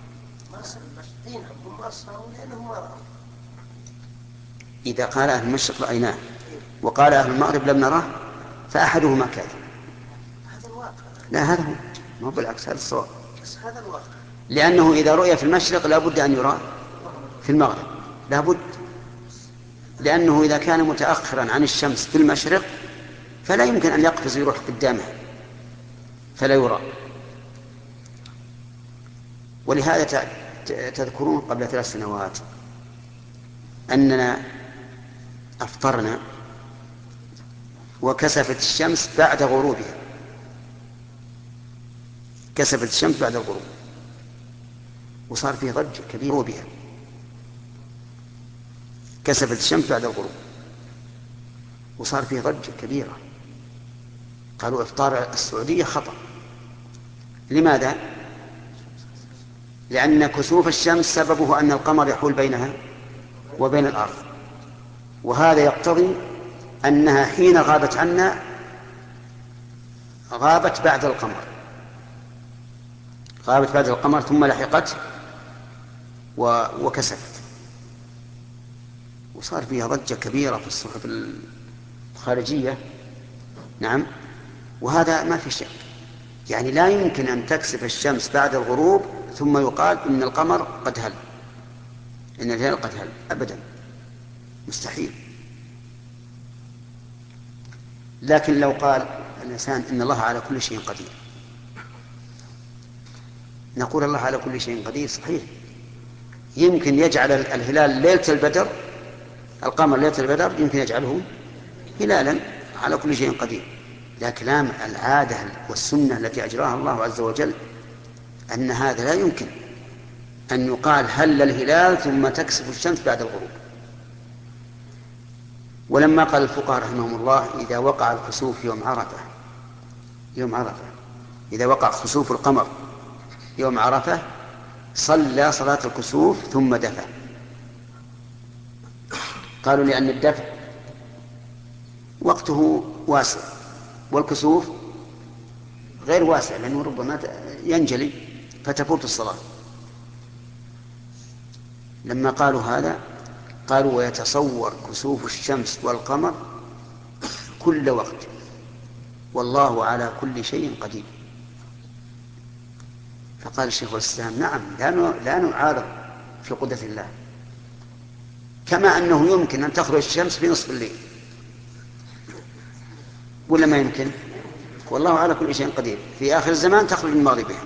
إذا قال أهل المشرق رأيناه وقال أهل المغرب لم نراه فأحدهما كاذب. هذا الواقع. لا، هذا هو، ما بالعكس، هذا الصواب. بس هذا الواقع. لأنه إذا رؤي في المشرق لا بد أن يرى في المغرب، لا بد، لأنه إذا كان متأخرا عن الشمس في المشرق فلا يمكن أن يقفز يروح قدامها فلا يرى. ولهذا تذكرون قبل ثلاث سنوات أننا أفطرنا وكسفت الشمس بعد غروبها، كسفت الشمس بعد الغروب وصار فيه ضجة كبيرة بها. كسفت الشمس بعد الغروب وصار فيه ضجة كبيرة، قالوا إفطار السعودية خطأ. لماذا؟ لأن كسوف الشمس سببه أن القمر يحول بينها وبين الأرض، وهذا يقتضي أنها حين غابت عنا غابت بعد القمر، غابت بعد القمر ثم لحقت وكسفت، وصار فيها ضجة كبيرة في الصحف الخارجية. نعم، وهذا ما في شك، يعني لا يمكن أن تكسف الشمس بعد الغروب ثم يقال إن القمر قد هل، إن الهلال قد هل، أبدا، مستحيل. لكن لو قال الإنسان إن الله على كل شيء قدير، نقول الله على كل شيء قدير صحيح، يمكن يجعل الهلال ليلة البدر، القمر ليلة البدر يمكن يجعله هلالا على كل شيء قدير، لكن كلام العادة والسنة التي أجراها الله عز وجل أن هذا لا يمكن أن يقال هل الهلال ثم تكسف الشمس بعد الغروب. ولما قال الفقهاء رحمهم الله إذا وقع الخسوف يوم عرفة، يوم عرفة إذا وقع خسوف القمر يوم عرفة صلى صلاة الكسوف ثم دفع. قالوا لأن الدفع وقته واسع والكسوف غير واسع لأنه ربما ينجلي فتفوت الصلاة. لما قالوا هذا قالوا ويتصور كسوف الشمس والقمر كل وقت والله على كل شيء قدير. فقال الشيخ الإسلام نعم لا نعارض في قدرة الله، كما أنه يمكن أن تخرج الشمس في نصف الليل، ولا ما يمكن؟ والله على كل شيء قدير، في آخر الزمان تخرج من مغربها.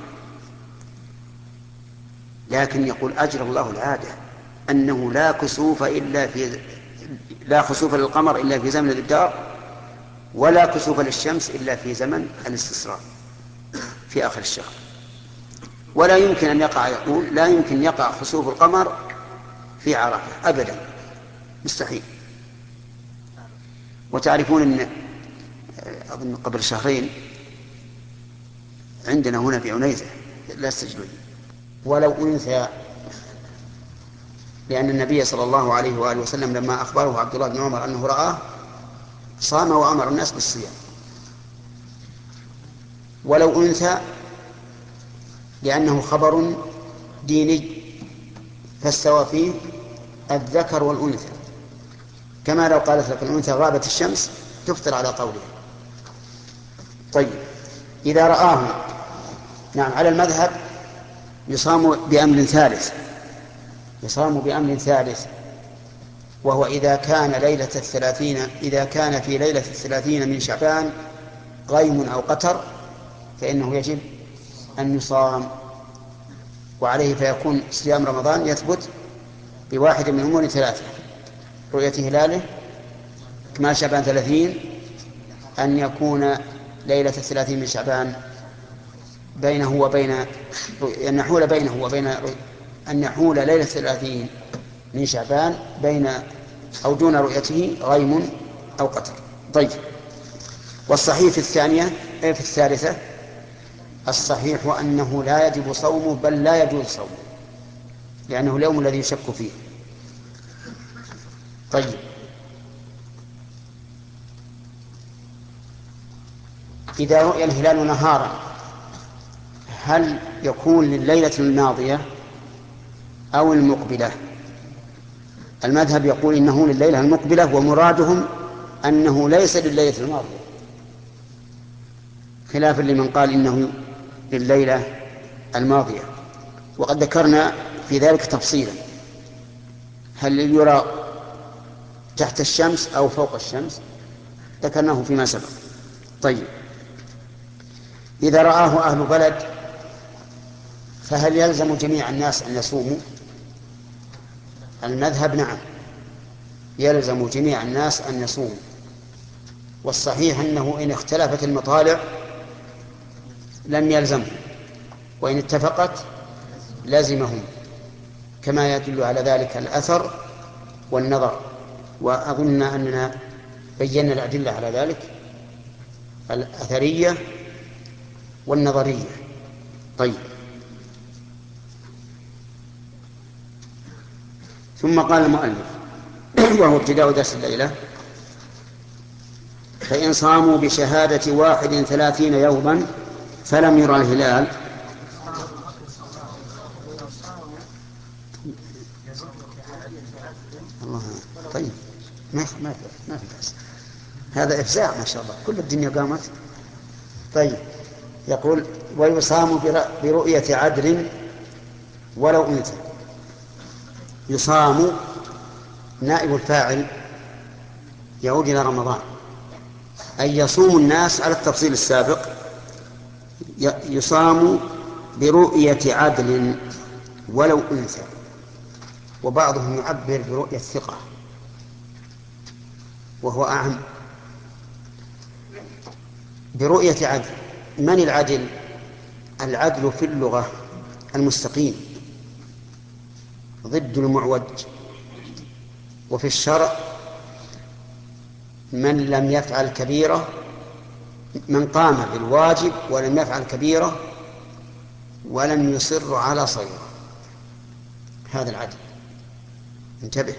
لكن يقول أجرى الله العادة أنه لا كسوف إلا في لا خسوف للقمر إلا في زمن الإبدار، ولا كسوف للشمس إلا في زمن الاستسراء في آخر الشهر. ولا يمكن أن يقع، يقول لا يمكن يقع خسوف القمر في عرفة أبدا، مستحيل. وتعرفون أن أظن قبل شهرين عندنا هنا في عنيزة لا استجلوني ولو أنثى، لأن النبي صلى الله عليه وآله وسلم لما أخبره عبد الله بن عمر أنه رآه صام وأمر الناس بالصيام. ولو أنثى لأنه خبر ديني فاستوى فيه الذكر والأنثى، كما لو قالت لك الأنثى غابت الشمس تفطر على قولها. طيب إذا رآه، نعم على المذهب يصام بأمر ثالث، يصام بأمر ثالث وهو إذا كان ليلة الثلاثين إذا كان في ليلة الثلاثين من شعبان غيم أو قتر فإنه يجب أن يصام، وعليه فيكون صيام رمضان يثبت بواحد من أمور ثلاثة: رؤية هلاله، إكمال شعبان ثلاثين، أن يكون ليلة الثلاثين من شعبان بينه وبين أن يحول بينه وبين أن يحول ليلة الثلاثين من شعبان بين أو دون رؤيته غيم أو قتر. طيب، والصحيح في الثانية أي في الثالثة الصحيح أنه لا يجب صومه بل لا يجوز صومه، لأنه اليوم الذي يشك فيه. طيب، إذا رؤي الهلال نهارا هل يكون لليلة الماضية أو المقبلة؟ المذهب يقول إنه لليلة المقبلة، ومرادهم أنه ليس لليلة الماضية، خلافا لمن قال إنه لليلة الماضية. وقد ذكرنا في ذلك تفصيلا، هل يرى تحت الشمس أو فوق الشمس، ذكرناه فيما سبق. طيب، إذا رآه أهل بلد فهل يلزم جميع الناس أن يصوموا؟ المذهب نعم، يلزم جميع الناس أن يصوموا، والصحيح أنه إن اختلفت المطالع لم يلزمهم، وإن اتفقت لازمهم، كما يدل على ذلك الأثر والنظر، وأظن أننا بينا الأدلة على ذلك، الأثرية والنظرية. طيب، ثم قال المؤلف وهو ابتداء درس الليلة: فإن صاموا بشهادة واحد ثلاثين يوما فلم يرى الهلال الله. طيب، ما في ما في ما في بأس، هذا إفزاع ما شاء الله، كل الدنيا قامت. طيب، يقول: ويصام برؤية عدل ولو أنثى. يصام نائب الفاعل يعود إلى رمضان، أي يصوم الناس على التفصيل السابق. يصام برؤية عدل ولو أنثى، وبعضهم يعبر برؤية ثقة وهو أعم. برؤية عدل، من العدل؟ العدل في اللغة المستقيم ضد المعوج، وفي الشرع من لم يفعل كبيرة، من قام بالواجب ولم يفعل كبيرة ولم يصر على صغيرة، هذا العدل. انتبه،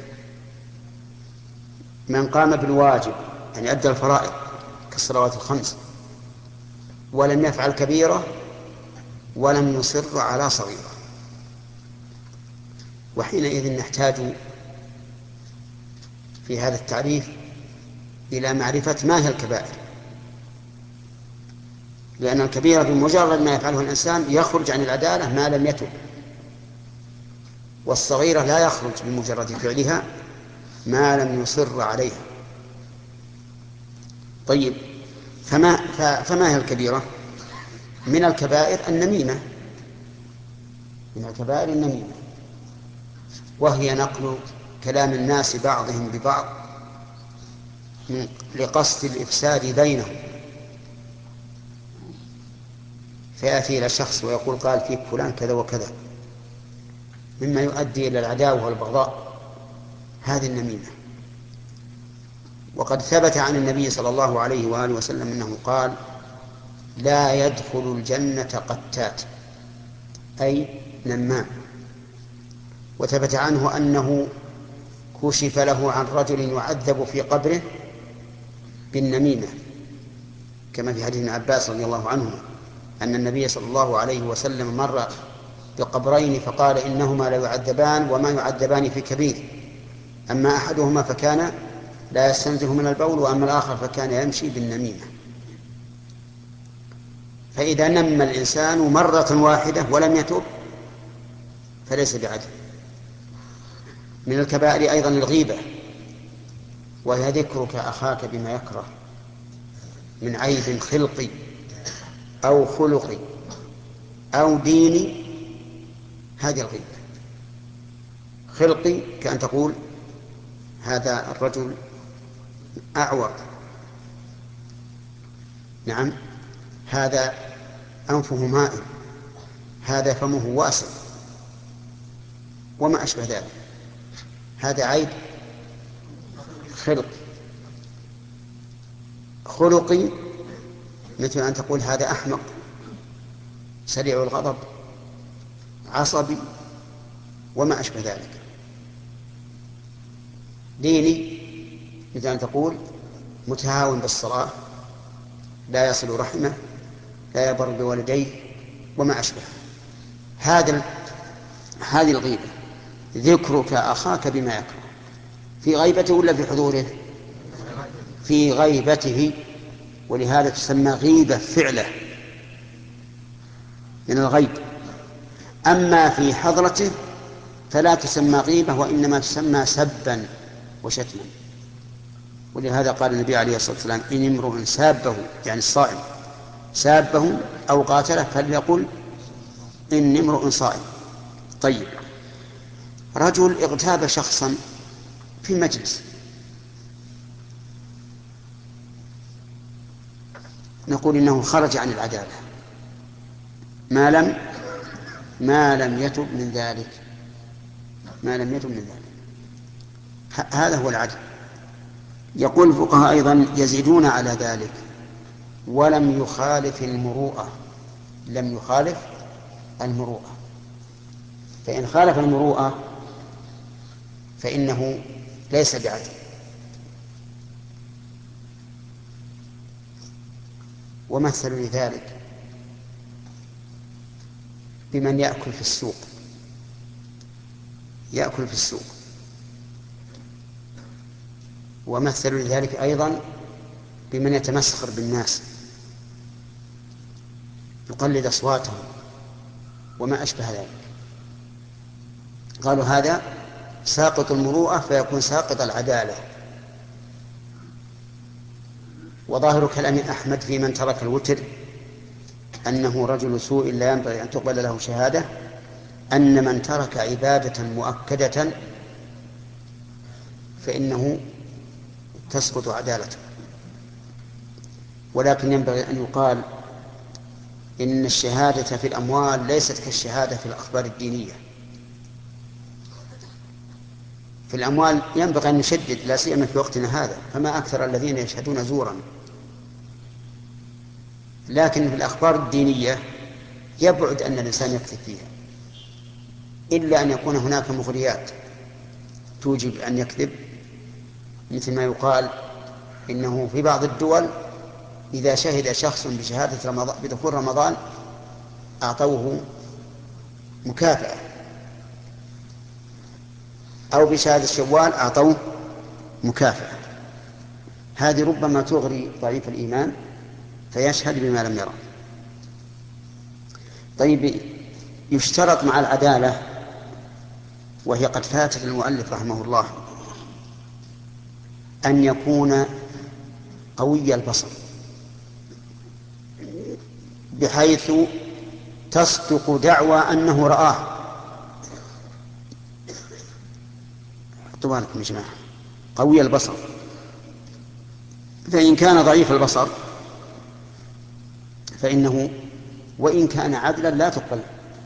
من قام بالواجب يعني أدى الفرائض كالصلوات الخمس ولم يفعل كبيرة ولم يصر على صغيرة، وحينئذ نحتاج في هذا التعريف إلى معرفة ما هي الكبائر. لأن الكبيرة بمجرد ما يفعله الإنسان يخرج عن العدالة ما لم يتب، والصغيرة لا يخرج بمجرد فعلها ما لم يصر عليها. طيب، فما, فما هي الكبيرة؟ من الكبائر النميمة، من الكبائر النميمة، وهي نقل كلام الناس بعضهم ببعض لقصد الإفساد بينهم، فيأتي إلى شخص ويقول قال فيك فلان كذا وكذا، مما يؤدي إلى العداوة والبغضاء. هذه النميمة. وقد ثبت عن النبي صلى الله عليه وآله وسلم أنه قال: لا يدخل الجنة قتات، أي نمام. وثبت عنه أنه كشف له عن رجل يعذب في قبره بالنميمة، كما في حديث ابن عباس رضي الله عنهما أن النبي صلى الله عليه وسلم مر بقبرين فقال: إنهما لا يعذبان وما يعذبان في كبير، أما أحدهما فكان لا يستنزه من البول، وأما الآخر فكان يمشي بالنميمة. فإذا نم الإنسان مرة واحدة ولم يتب فليس بعدل. من الكبائر أيضا الغيبة، وهي ذكرك أخاك بما يكره من عيب خلقي أو خلقي أو ديني. هذه الغيبة. خلقي كأن تقول هذا الرجل أعور، نعم، هذا أنفه مائل، هذا فمه واسع، وما أشبه ذلك. هذا عيب خلق. خلقي مثل أن تقول هذا أحمق، سريع الغضب، عصبي، وما أشبه ذلك. ديني مثل أن تقول متهاون بالصلاة، لا يصل رحمه، لا يبر بوالديه، وما أشبه. هذا هذه الغيبة، ذكرك أخاك بما يكره، في غيبته ولا في حضوره؟ في غيبته، ولهذا تسمى غيبة فعله من الغيب. أما في حضرته فلا تسمى غيبة، وإنما تسمى سبا وشتما. ولهذا قال النبي عليه الصلاة والسلام: إن امرؤ سابه، يعني الصائم، سابه أو قاتله فليقل إن امرؤ صائم. طيب، رجل اغتاب شخصا في مجلس، نقول إنه خرج عن العدالة ما لم ما لم يتب من ذلك، ما لم يتب من ذلك. هذا هو العدل. يقول الفقهاء أيضا يزيدون على ذلك: ولم يخالف المروءة. لم يخالف المروءة، فإن خالف المروءة فإنه ليس بعدل. ومثل لذلك بمن يأكل في السوق، يأكل في السوق. ومثل لذلك أيضا بمن يتمسخر بالناس، يقلد أصواتهم وما أشبه ذلك. قالوا هذا ساقط المروءة فيكون ساقط العدالة. وظاهر كلام أحمد في من ترك الوتر أنه رجل سوء لا ينبغي أن تقبل له شهادة، أن من ترك عبادة مؤكدة فإنه تسقط عدالته. ولكن ينبغي أن يقال إن الشهادة في الأموال ليست كالشهادة في الأخبار الدينية. في الأموال ينبغي أن نشدد، لا سيما في وقتنا هذا، فما أكثر الذين يشهدون زورا. لكن في الأخبار الدينية يبعد أن الإنسان يكذب فيها، إلا أن يكون هناك مغريات توجب أن يكذب، مثل ما يقال إنه في بعض الدول إذا شهد شخص بشهادة رمضان بدخول رمضان أعطوه مكافأة، أو بشهادة شوال أعطوه مكافأة. هذه ربما تغري ضعيف الإيمان فيشهد بما لم يرى. طيب، يشترط مع العدالة، وهي قد فاتت المؤلف رحمه الله، أن يكون قوي البصر بحيث تصدق دعوى أنه رآه. حطوا بالكم يا جماعة، قوي البصر. فإن كان ضعيف البصر فإنه وإن كان عدلا لا تقبل،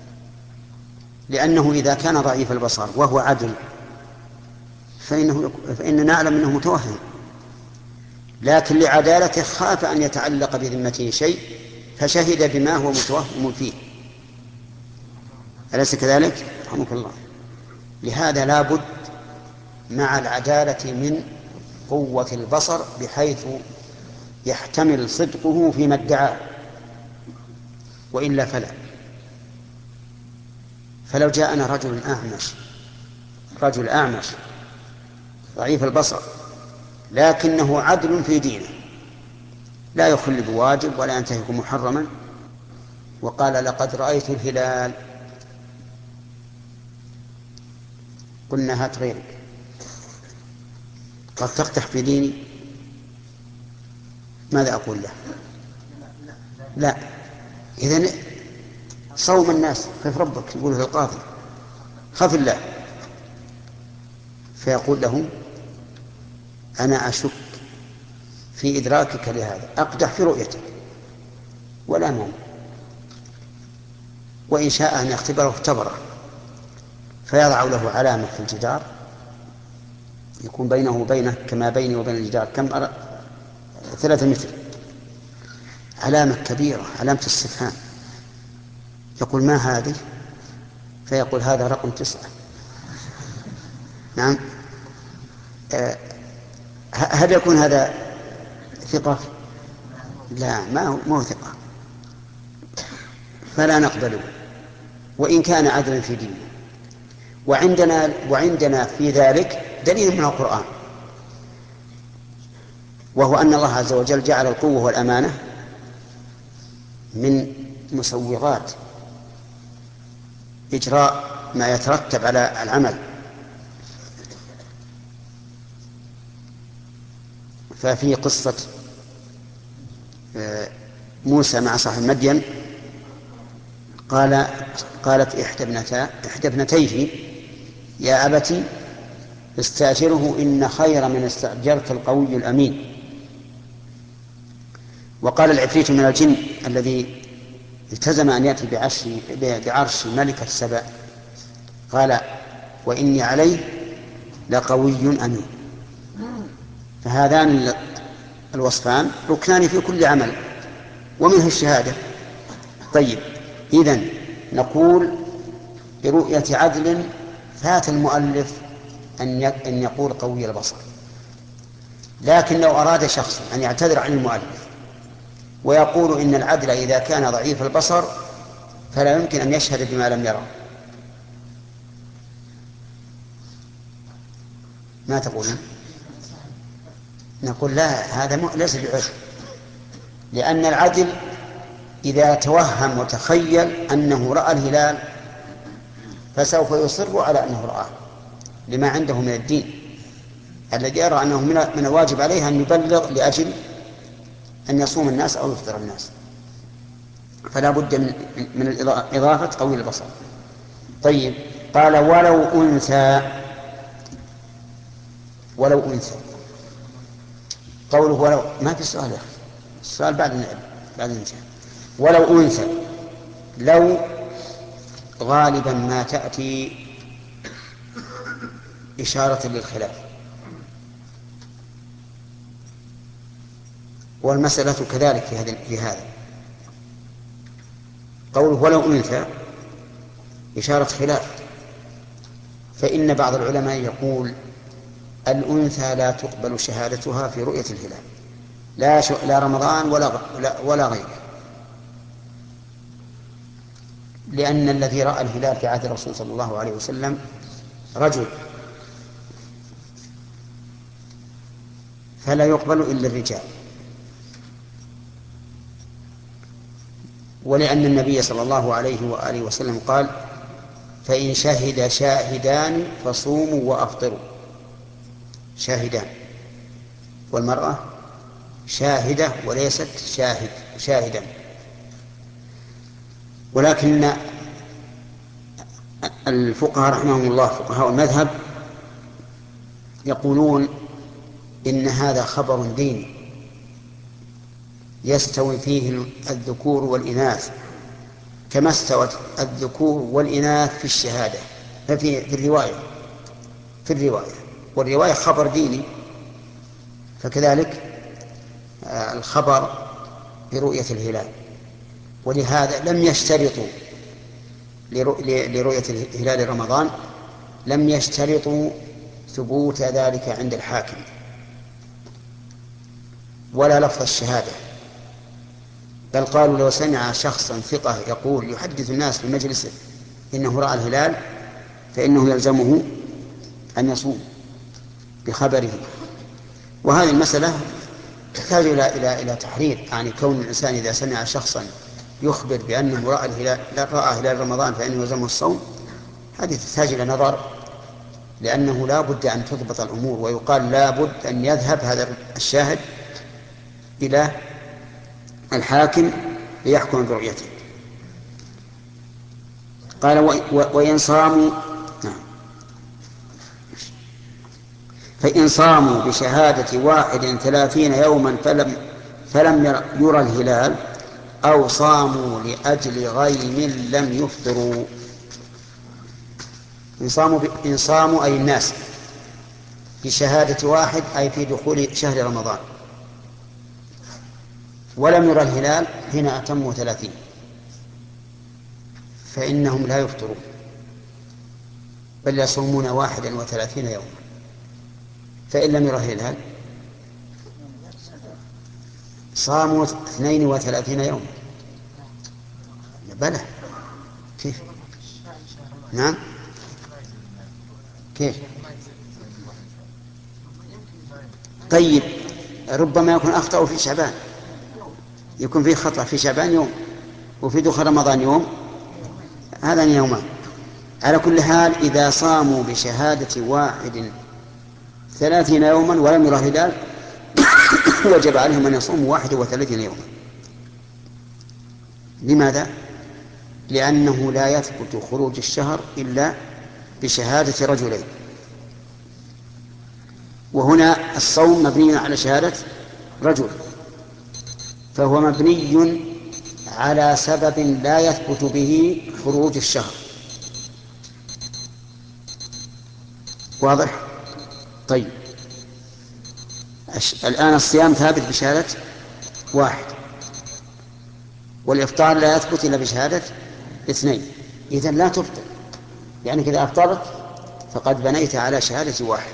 لأنه إذا كان ضعيف البصر وهو عدل فإنه فإننا نعلم أنه متوهم، لكن لعدالته خاف أن يتعلق بذمته شيء فشهد بما هو متوهم فيه. أليس كذلك؟ رحمك الله. لهذا لا بد مع العدالة من قوة البصر بحيث يحتمل صدقه فيما ادعاه، وإلا فلا. فلو جاءنا رجل أعمش رجل أعمش ضعيف البصر لكنه عدل في دينه، لا يخل بواجب ولا ينتهك محرما، وقال لقد رأيت الهلال، قلنا هات غيرك، قد تقتح في ديني، ماذا أقول له؟ لا. إذن صوم الناس، خف ربك، يقول له القاضي خف الله، فيقول له أنا أشك في إدراكك لهذا، أقدح في رؤيتك ولا مانع، وإن شاء أن يختبره اختبره، فيضع له علامة في الجدار يكون بينه وبينه كما بيني وبين الجدار كم أرى ثلاثة متر، علامة كبيرة، علامة استفهام. يقول ما هذه؟ فيقول هذا رقم تسعة. نعم. أه هل يكون هذا ثقة؟ لا، ما هو, ما هو ثقة، فلا نقبله وإن كان عدلا في دينه. وعندنا, وعندنا في ذلك دليل من القرآن، وهو أن الله عز وجل جعل القوة والأمانة من مسوغات إجراء ما يترتب على العمل. ففي قصة موسى مع صاحب مدين قال قالت إحدى ابنتا إحدى ابنتيه يا أبت استأجره إن خير من استأجرت القوي الأمين. وقال العفريت من الجن الذي التزم أن يأتي بعرش, بعرش ملكة سبأ قال وإني عليه لقوي أمين. فهذان الوصفان ركنان في كل عمل، ومنه الشهادة. طيب، إذن نقول برؤية عدل فات المؤلف أن يقول قوي البصر، لكن لو أراد شخص أن يعتذر عن المؤلف ويقول إن العدل إذا كان ضعيف البصر فلا يمكن أن يشهد بما لم يرى، ما تقولون؟ نقول لا، هذا ليس بعذر، لأن العدل إذا توهم وتخيل أنه رأى الهلال فسوف يصر على أنه رآه لما عنده من الدين، الذي يرى أنه من الواجب عليه أن يبلغ لأجل أن يصوم الناس أو يفطر الناس، فلا بد من, من إضافة قوي البصر. طيب، قال ولو أنثى. ولو أنثى، قوله ولو ما في سؤال، السؤال بعد بعد الانتهاء. ولو أنثى، لو غالبا ما تأتي إشارة للخلاف، والمسألة كذلك في هذا في هذا قوله ولو أنثى إشارة خلاف، فإن بعض العلماء يقول الأنثى لا تقبل شهادتها في رؤية الهلال، لا لا رمضان ولا ولا غيره، لأن الذي رأى الهلال في عهد الرسول صلى الله عليه وسلم رجل، فلا يقبل إلا الرجال. ولأن النبي صلى الله عليه وآله وسلم قال: فإن شهد شاهدان فصوموا وأفطروا. شاهدان، والمرأة شاهدة وليست شاهد شاهدا. ولكن الفقهاء رحمهم الله، فقهاء المذهب، يقولون إن هذا خبر ديني يستوي فيه الذكور والإناث كما استوت الذكور والإناث في الشهادة في, في الرواية في الرواية والرواية خبر ديني، فكذلك الخبر برؤية الهلال. ولهذا لم يشترطوا لرؤية هلال رمضان لم يشترطوا ثبوت ذلك عند الحاكم ولا لفظ الشهادة، بل قالوا لو سمع شخصا ثقة يقول يحدث الناس في مجلسه إنه رأى الهلال فإنه يلزمه أن يصوم بخبره. وهذه المسألة تحتاج إلى إلى إلى تحرير، يعني كون الإنسان إذا سمع شخصا يخبر بأنه رأى الهلال رأى هلال رمضان فإنه يلزمه الصوم، هذه تحتاج إلى نظر، لأنه لا بد أن تضبط الأمور، ويقال لا بد أن يذهب هذا الشاهد إلى الحاكم ليحكم برؤيته. قال: وإن صاموا فإن صاموا بشهادة واحد ثلاثين يوما فلم فلم يرى الهلال أو صاموا لأجل غيم لم يفطروا. إن صاموا, إن صاموا أي الناس بشهادة واحد أي في دخول شهر رمضان ولم يرى الهلال حين أتموا ثلاثين فإنهم لا يفطرون، بل يصومون واحدا وثلاثين يوما. فإن لم يرى الهلال صاموا اثنين وثلاثين يوما. بلى، كيف؟ نعم، كيف؟ طيب، ربما يكون أخطأوا في شعبان، يكون فيه خطأ في شعبان يوم وفي دخول رمضان يوم، هذا يومان. على كل حال إذا صاموا بشهادة واحد ثلاثين يوما ولم يرى الهلال وجب عليهم أن يصوموا واحد وثلاثين يوما. لماذا؟ لأنه لا يثبت خروج الشهر إلا بشهادة رجلين، وهنا الصوم مبني على شهادة رجل، فهو مبني على سبب لا يثبت به خروج الشهر. واضح؟ طيب، الآن الصيام ثابت بشهادة واحد، والإفطار لا يثبت إلا بشهادة اثنين، إذن لا تفطر، يعني إذا أفطرت فقد بنيت على شهادة واحد.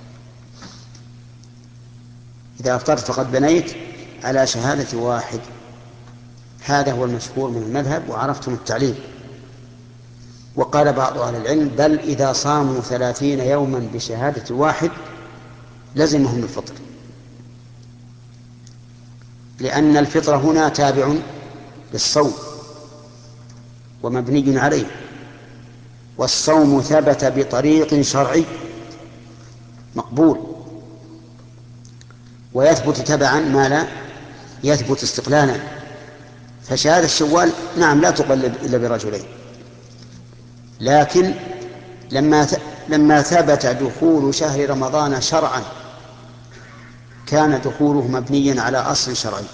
إذا أفطرت فقد بنيت على شهادة واحد. هذا هو المشهور من المذهب، وعرفتم التعليل. وقال بعض أهل العلم: بل إذا صاموا ثلاثين يوما بشهادة واحد لزمهم الفطر، لأن الفطر هنا تابع للصوم ومبني عليه، والصوم ثبت بطريق شرعي مقبول، ويثبت تبعا ما لا يثبت استقلالا. فشهادة الشوال نعم لا تقلب إلا برجلين، لكن لما لما ثبت دخول شهر رمضان شرعا كان دخوله مبنيا على أصل شرعي،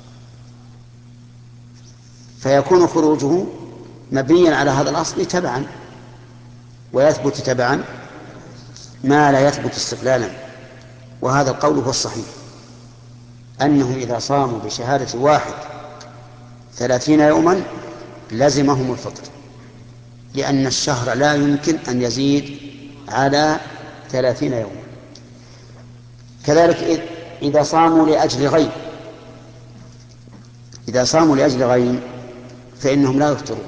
فيكون خروجه مبنيا على هذا الأصل تبعا، ويثبت تبعا ما لا يثبت استقلالا. وهذا القول هو الصحيح، أنهم إذا صاموا بشهادة واحد ثلاثين يوما لزمهم الفطر، لأن الشهر لا يمكن أن يزيد على ثلاثين يوما. كذلك إذا صاموا لأجل غيم، إذا صاموا لأجل غيم فإنهم لا يفطرون،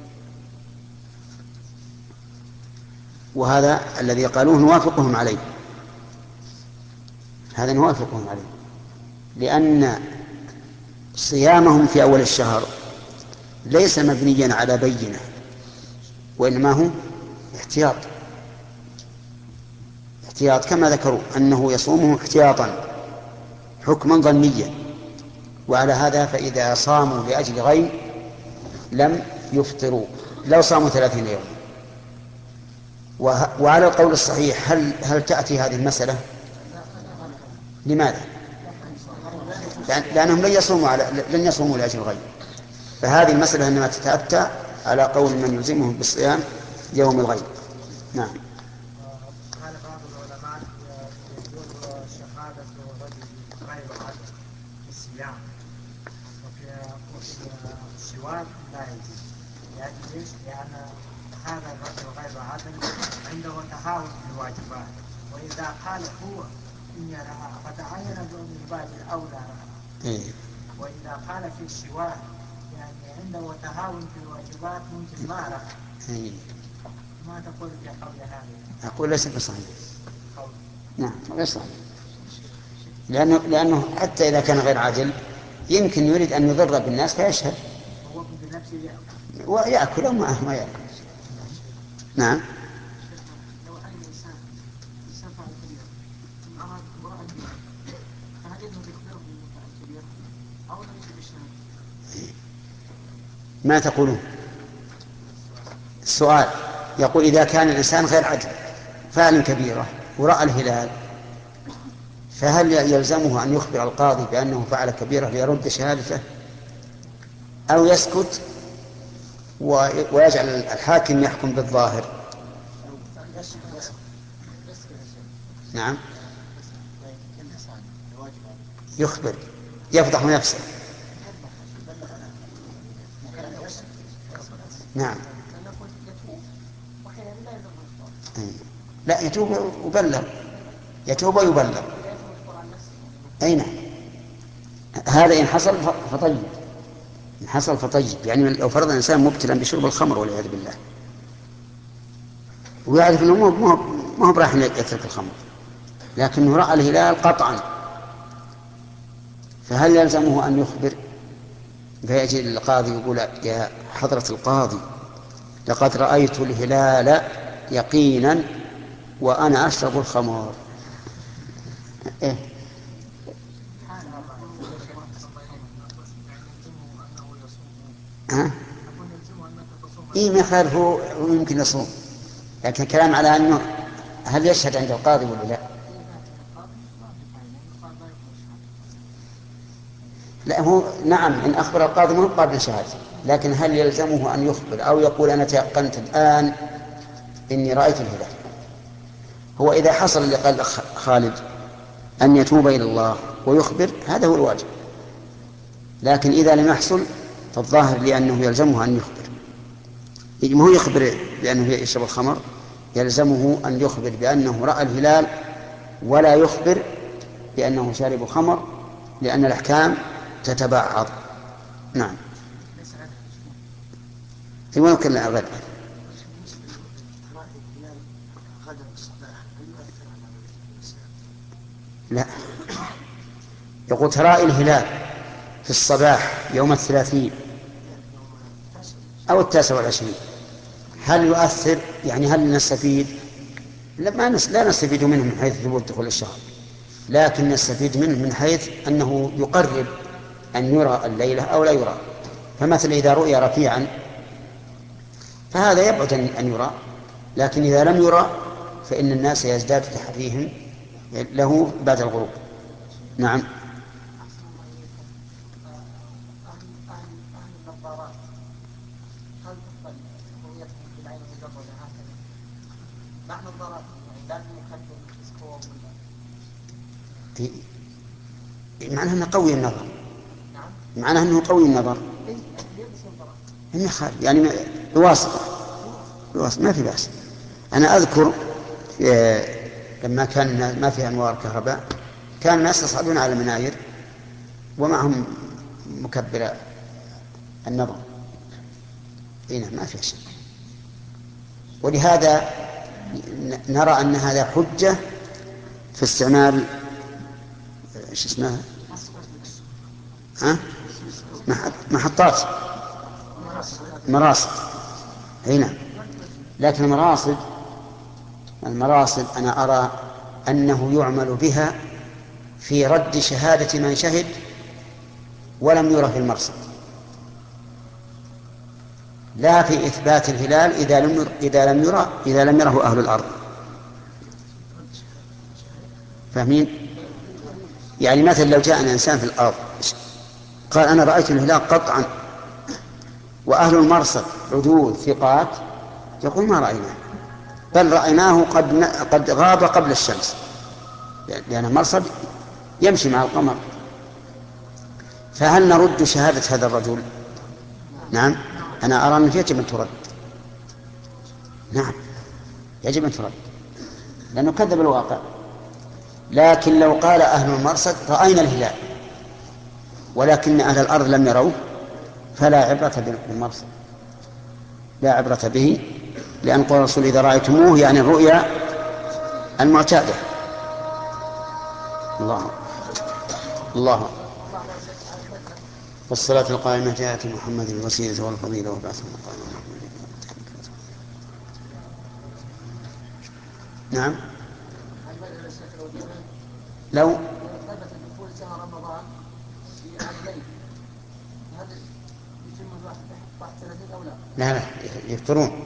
وهذا الذي قالوه نوافقهم عليه، هذا نوافقهم عليه، لأن صيامهم في أول الشهر ليس مبنيا على بينة، وإنما هو احتياط احتياط كما ذكروا أنه يصومه احتياطا حكما ظنيا. وعلى هذا فإذا صاموا لأجل غيم لم يفطروا لو صاموا ثلاثين يوما. وعلى القول الصحيح هل, هل تأتي هذه المسألة؟ لماذا؟ لأنهم لن يصوموا, على لن يصوموا لأجل الغيم، فهذه المسألة إنما تتأتى على قول من يلزمهم بالصيام يوم الغيم. نعم. قال بعض العلماء يجوز شهادة الرجل غير عدل في الصيام، وفي السواك لا يجوز. يعني ليش؟ لأن هذا الرجل غير عدل عنده تهاون في الواجبات، وإذا قال هو إني رأى فتعين من باب الأولى، وإذا قال في السواك يعني عنده تهاون في الواجبات ممكن ما رأى. ما تقول في قول هذا؟ أقول ليس بصحيح. نعم غير صحيح، لأنه, لأنه حتى إذا كان غير عادل يمكن يريد أن يضر بالناس فيشهد هو بنفسه يأكل ويأكل أو ما يأكل. نعم. لو أي إنسان سفع الكبير أراد امرأة فهل يذهب يخبره بالمتعة الكبير أو ليس بالشهادة؟ ما تقولون؟ السؤال يقول إذا كان الإنسان غير عدل فعل كبيرة ورأى الهلال، فهل يلزمه أن يخبر القاضي بأنه فعل كبيرة ليرد شهادته، أو يسكت ويجعل الحاكم يحكم بالظاهر؟ نعم يخبر يفضح نفسه. نعم لا يتوب ويبلغ، يتوب ويبلغ. أين هذا إن حصل فطيب، إن حصل فطيب. يعني لو فرض الإنسان مبتلا بشرب الخمر والعياذ بالله ويعرف أنه ما هو براح يترك الخمر، لكنه رأى الهلال قطعا، فهل يلزمه أن يخبر؟ فيأتي القاضي يقول يا حضرة القاضي لقد رأيت الهلال يقينا وأنا أشرب الخمر. إيه؟ ها؟ إيه ما خالف هو يمكن يصوم، لكن الكلام على أنه هل يشهد عند القاضي ولا لا؟ لا هو نعم إن أخبر القاضي ما هو قابل شهادة، لكن هل يلزمه أن يخبر أو يقول أنا تيقنت الآن إني رأيت الهلال؟ هو إذا حصل اللي قال خالد أن يتوب إلى الله ويخبر هذا هو الواجب، لكن إذا لم يحصل فالظاهر لأنه يلزمه أن يخبر. ما هو يخبر بأنه يشرب الخمر، يلزمه أن يخبر بأنه رأى الهلال ولا يخبر بأنه شارب خمر، لأن الأحكام تتباعض. نعم يمكن غدا لا يقول ترى الهلال في الصباح يوم الثلاثين أو التاسع والعشرين هل يؤثر؟ يعني هل نستفيد؟ لا, ما نس... لا نستفيد منه من حيث ثبوت دخول الشهر، لكن نستفيد منه من حيث أنه يقرب أن يرى الليلة أو لا يرى. فمثل إذا رؤي رفيعا فهذا يبعد أن يرى، لكن إذا لم يرى فإن الناس يزداد تحريهم له بعد الغروب. نعم. معناه أنه قوي النظر، معناه أنه قوي النظر يعني بواسطة بواسطة ما في بأس. أنا أذكر لما كان ما في أنوار كهرباء كان الناس يصعدون على المناير ومعهم مكبر النظر، هنا ما في شيء. ولهذا نرى أن هذا حجة في استعمال ايش اسمها ها محطات مراصد هنا، لكن المراصد المراصد أنا أرى أنه يعمل بها في رد شهادة من شهد ولم يره في المرصد، لا في إثبات الهلال إذا لم إذا لم يرى إذا لم يره أهل الأرض. فاهمين؟ يعني مثلا لو جاءنا إنسان في الأرض قال أنا رأيت الهلال قطعا، وأهل المرصد عدول ثقات، يقول ما رأيناه، بل رأيناه قد قد غاب قبل الشمس، لأن المرصد يمشي مع القمر. فهل نرد شهادة هذا الرجل؟ نعم، أنا أرى أنه يجب أن ترد. نعم يجب أن ترد لأنه كذب الواقع. لكن لو قال أهل المرصد رأينا الهلال ولكن أهل الأرض لم يروه فلا عبرة بالمرصد، لا عبرة به، لأن قول الرسول إذا رأيتموه يعني الرؤيا المعتادة. الله الله والصلاة القائمة آت محمد الوسيلة والفضيلة وبعثه مقاما محمودا. نعم لو لا لا يفطرون.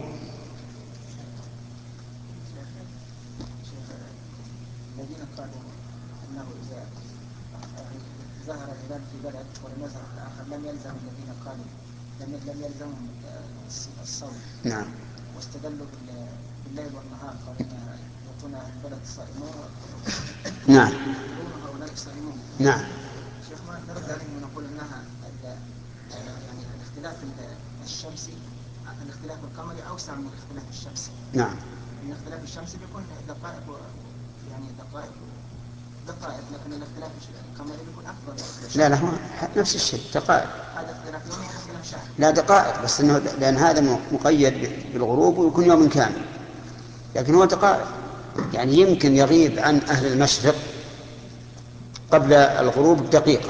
الذين قالوا انه اذا ظهر الهلال في بلد ولم يظهر في الاخر لم يلزم الذين قالوا لم لم يلزمهم الصوم. نعم. واستدلوا بالليل والنهار، قالوا ان يكون اهل البلد صائمون. نعم. هؤلاء صائمون. نعم. شيخ ما نرد عليهم ونقول انها يعني الاختلاف الشمسي الاختلاف القمري اوسع من الاختلاف الشمسي. نعم. من الاختلاف الشمسي بيكون دقائق يعني دقائق دقائق لكن الاختلاف القمري بيكون اكبر. لا لا هو نفس الشيء دقائق. هذا اختلاف يومي واختلاف شهر. لا دقائق بس انه لان هذا مقيد بالغروب ويكون يوم كامل، لكن هو دقائق يعني يمكن يغيب عن اهل المشرق قبل الغروب بدقيقة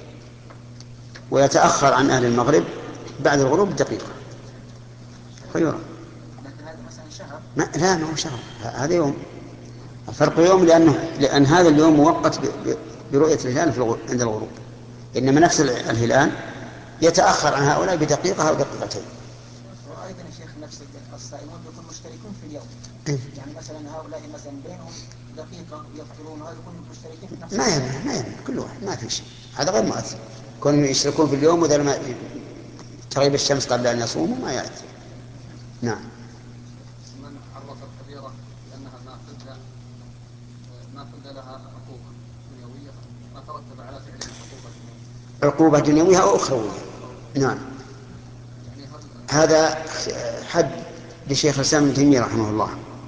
ويتأخر عن أهل المغرب بعد الغروب بدقيقة. خيرا. لكن هذا مثلا شهر. ما لا ما هو شهر، هذا يوم. الفرق يوم لأنه لأن هذا اليوم موقت برؤية الهلال عند الغروب، إنما نفس الهلال يتأخر عن هؤلاء بدقيقة أو دقيقتين. وأيضا يا شيخ نفس الصائمون يكونوا مشتركون في اليوم. إيه؟ يعني مثلا هؤلاء مثلا بينهم دقيقة يفطرون وهذا يكونوا مشتركين في نفس. ما يمنع ما يمنع كل واحد ما في شيء، هذا غير مؤثر. كونوا يشتركون في اليوم وإذا ما تغيب الشمس قبل أن يصوموا ما يأثر. نعم. من عرف الكبيرة لأنها نافذة نافذة لها عقوبة دنيوية ما ترتب على فعل عقوبة دنيوية. عقوبة دنيوية أو أخروية. نعم. يعني هذا حد لشيخ الإسلام ابن تيمية رحمه الله،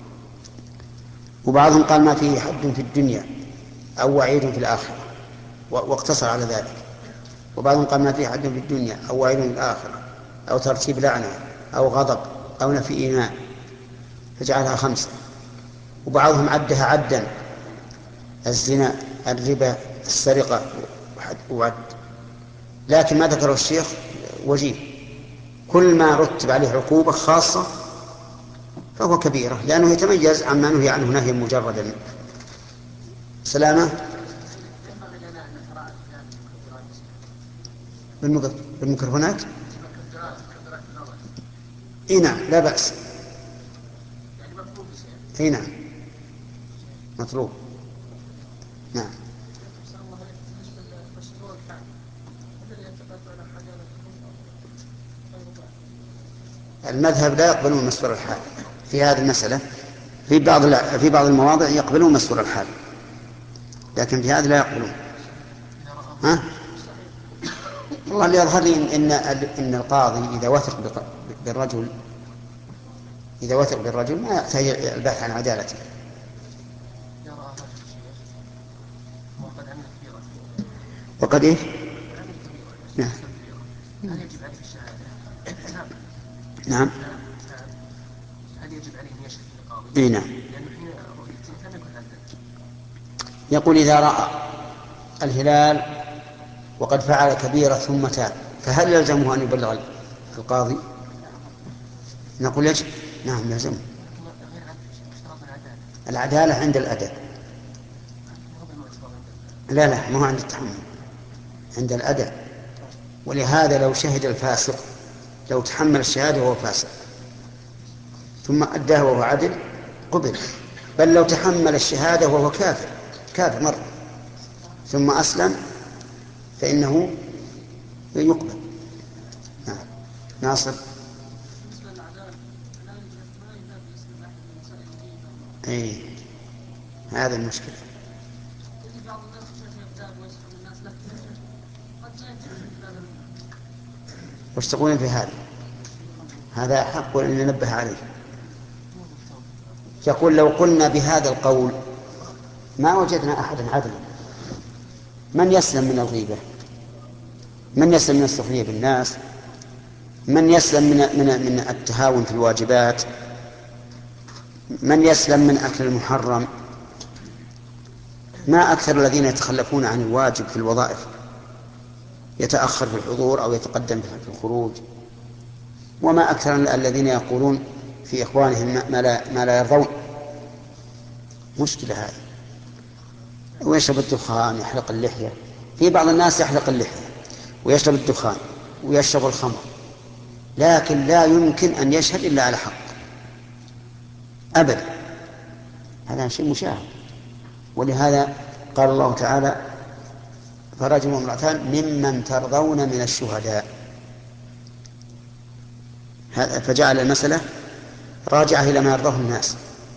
وبعضهم قال ما فيه حد في الدنيا أو وعيد في الآخرة واقتصر على ذلك، وبعضهم قال ما فيه حد في الدنيا أو وعيد في الآخرة أو ترتيب لعنة أو غضب أو نفي إيمان فجعلها خمسة، وبعضهم عدها عدا الزنا الربا السرقة وعد. لكن ما ذكره الشيخ وجيه، كل ما رتب عليه عقوبة خاصة فهو كبيرة لأنه يتميز عما نهي عنه نهي مجردا. سلامة بالميكروفونات. اي نعم لا بأس. اي نعم مطلوب. نعم. المذهب لا يقبلون مسطور الحال في هذه المسألة، في بعض في بعض المواضع يقبلون مسطور الحال لكن في هذا لا يقبلون. ها؟ والله اللي يظهر لي إن إن القاضي إذا وثق بالرجل إذا وثق بالرجل ما يحتاج البحث عن عدالته. وقد إيه؟ نعم. هل يجب عليه الشهادة؟ نعم. هل يجب عليه أن يشهد القاضي؟ إيه نعم. لأنه حين رؤيته لم يكن هذا. يقول إذا رأى الهلال وقد فعل كبيرة ثم تاب فهل يلزمه أن يبلغ القاضي؟ نقول يجب. نعم لازم. العدالة عند الأداء. لا لا ما هو عند التحمل، عند الأداء. ولهذا لو شهد الفاسق، لو تحمل الشهادة وهو فاسق ثم أداها وهو عدل قبل، بل لو تحمل الشهادة وهو كافر كافر مرة ثم أسلم فإنه يقبل. نعم. ناصر. اي هذا المشكلة. وش تقولون في هذا؟ هذا حق أن ننبه عليه. يقول لو قلنا بهذا القول ما وجدنا أحدا عدلا. من يسلم من الغيبة؟ من يسلم من السخرية بالناس؟ من يسلم من من من التهاون في الواجبات؟ من يسلم من أكل المحرم؟ ما أكثر الذين يتخلفون عن الواجب في الوظائف، يتأخر في الحضور أو يتقدم في الخروج، وما أكثر الذين يقولون في إخوانهم ما لا, ما لا يرضون. مشكلة هذه. ويشرب الدخان، يحلق اللحية. في بعض الناس يحلق اللحية ويشرب الدخان ويشرب الخمر، لكن لا يمكن أن يشهد إلا على حق أبدا. هذا شيء مشاهد. ولهذا قال الله تعالى فرجل وامرأتان ممن ترضون من الشهداء، فجعل المسألة راجعة إلى ما يرضاه الناس.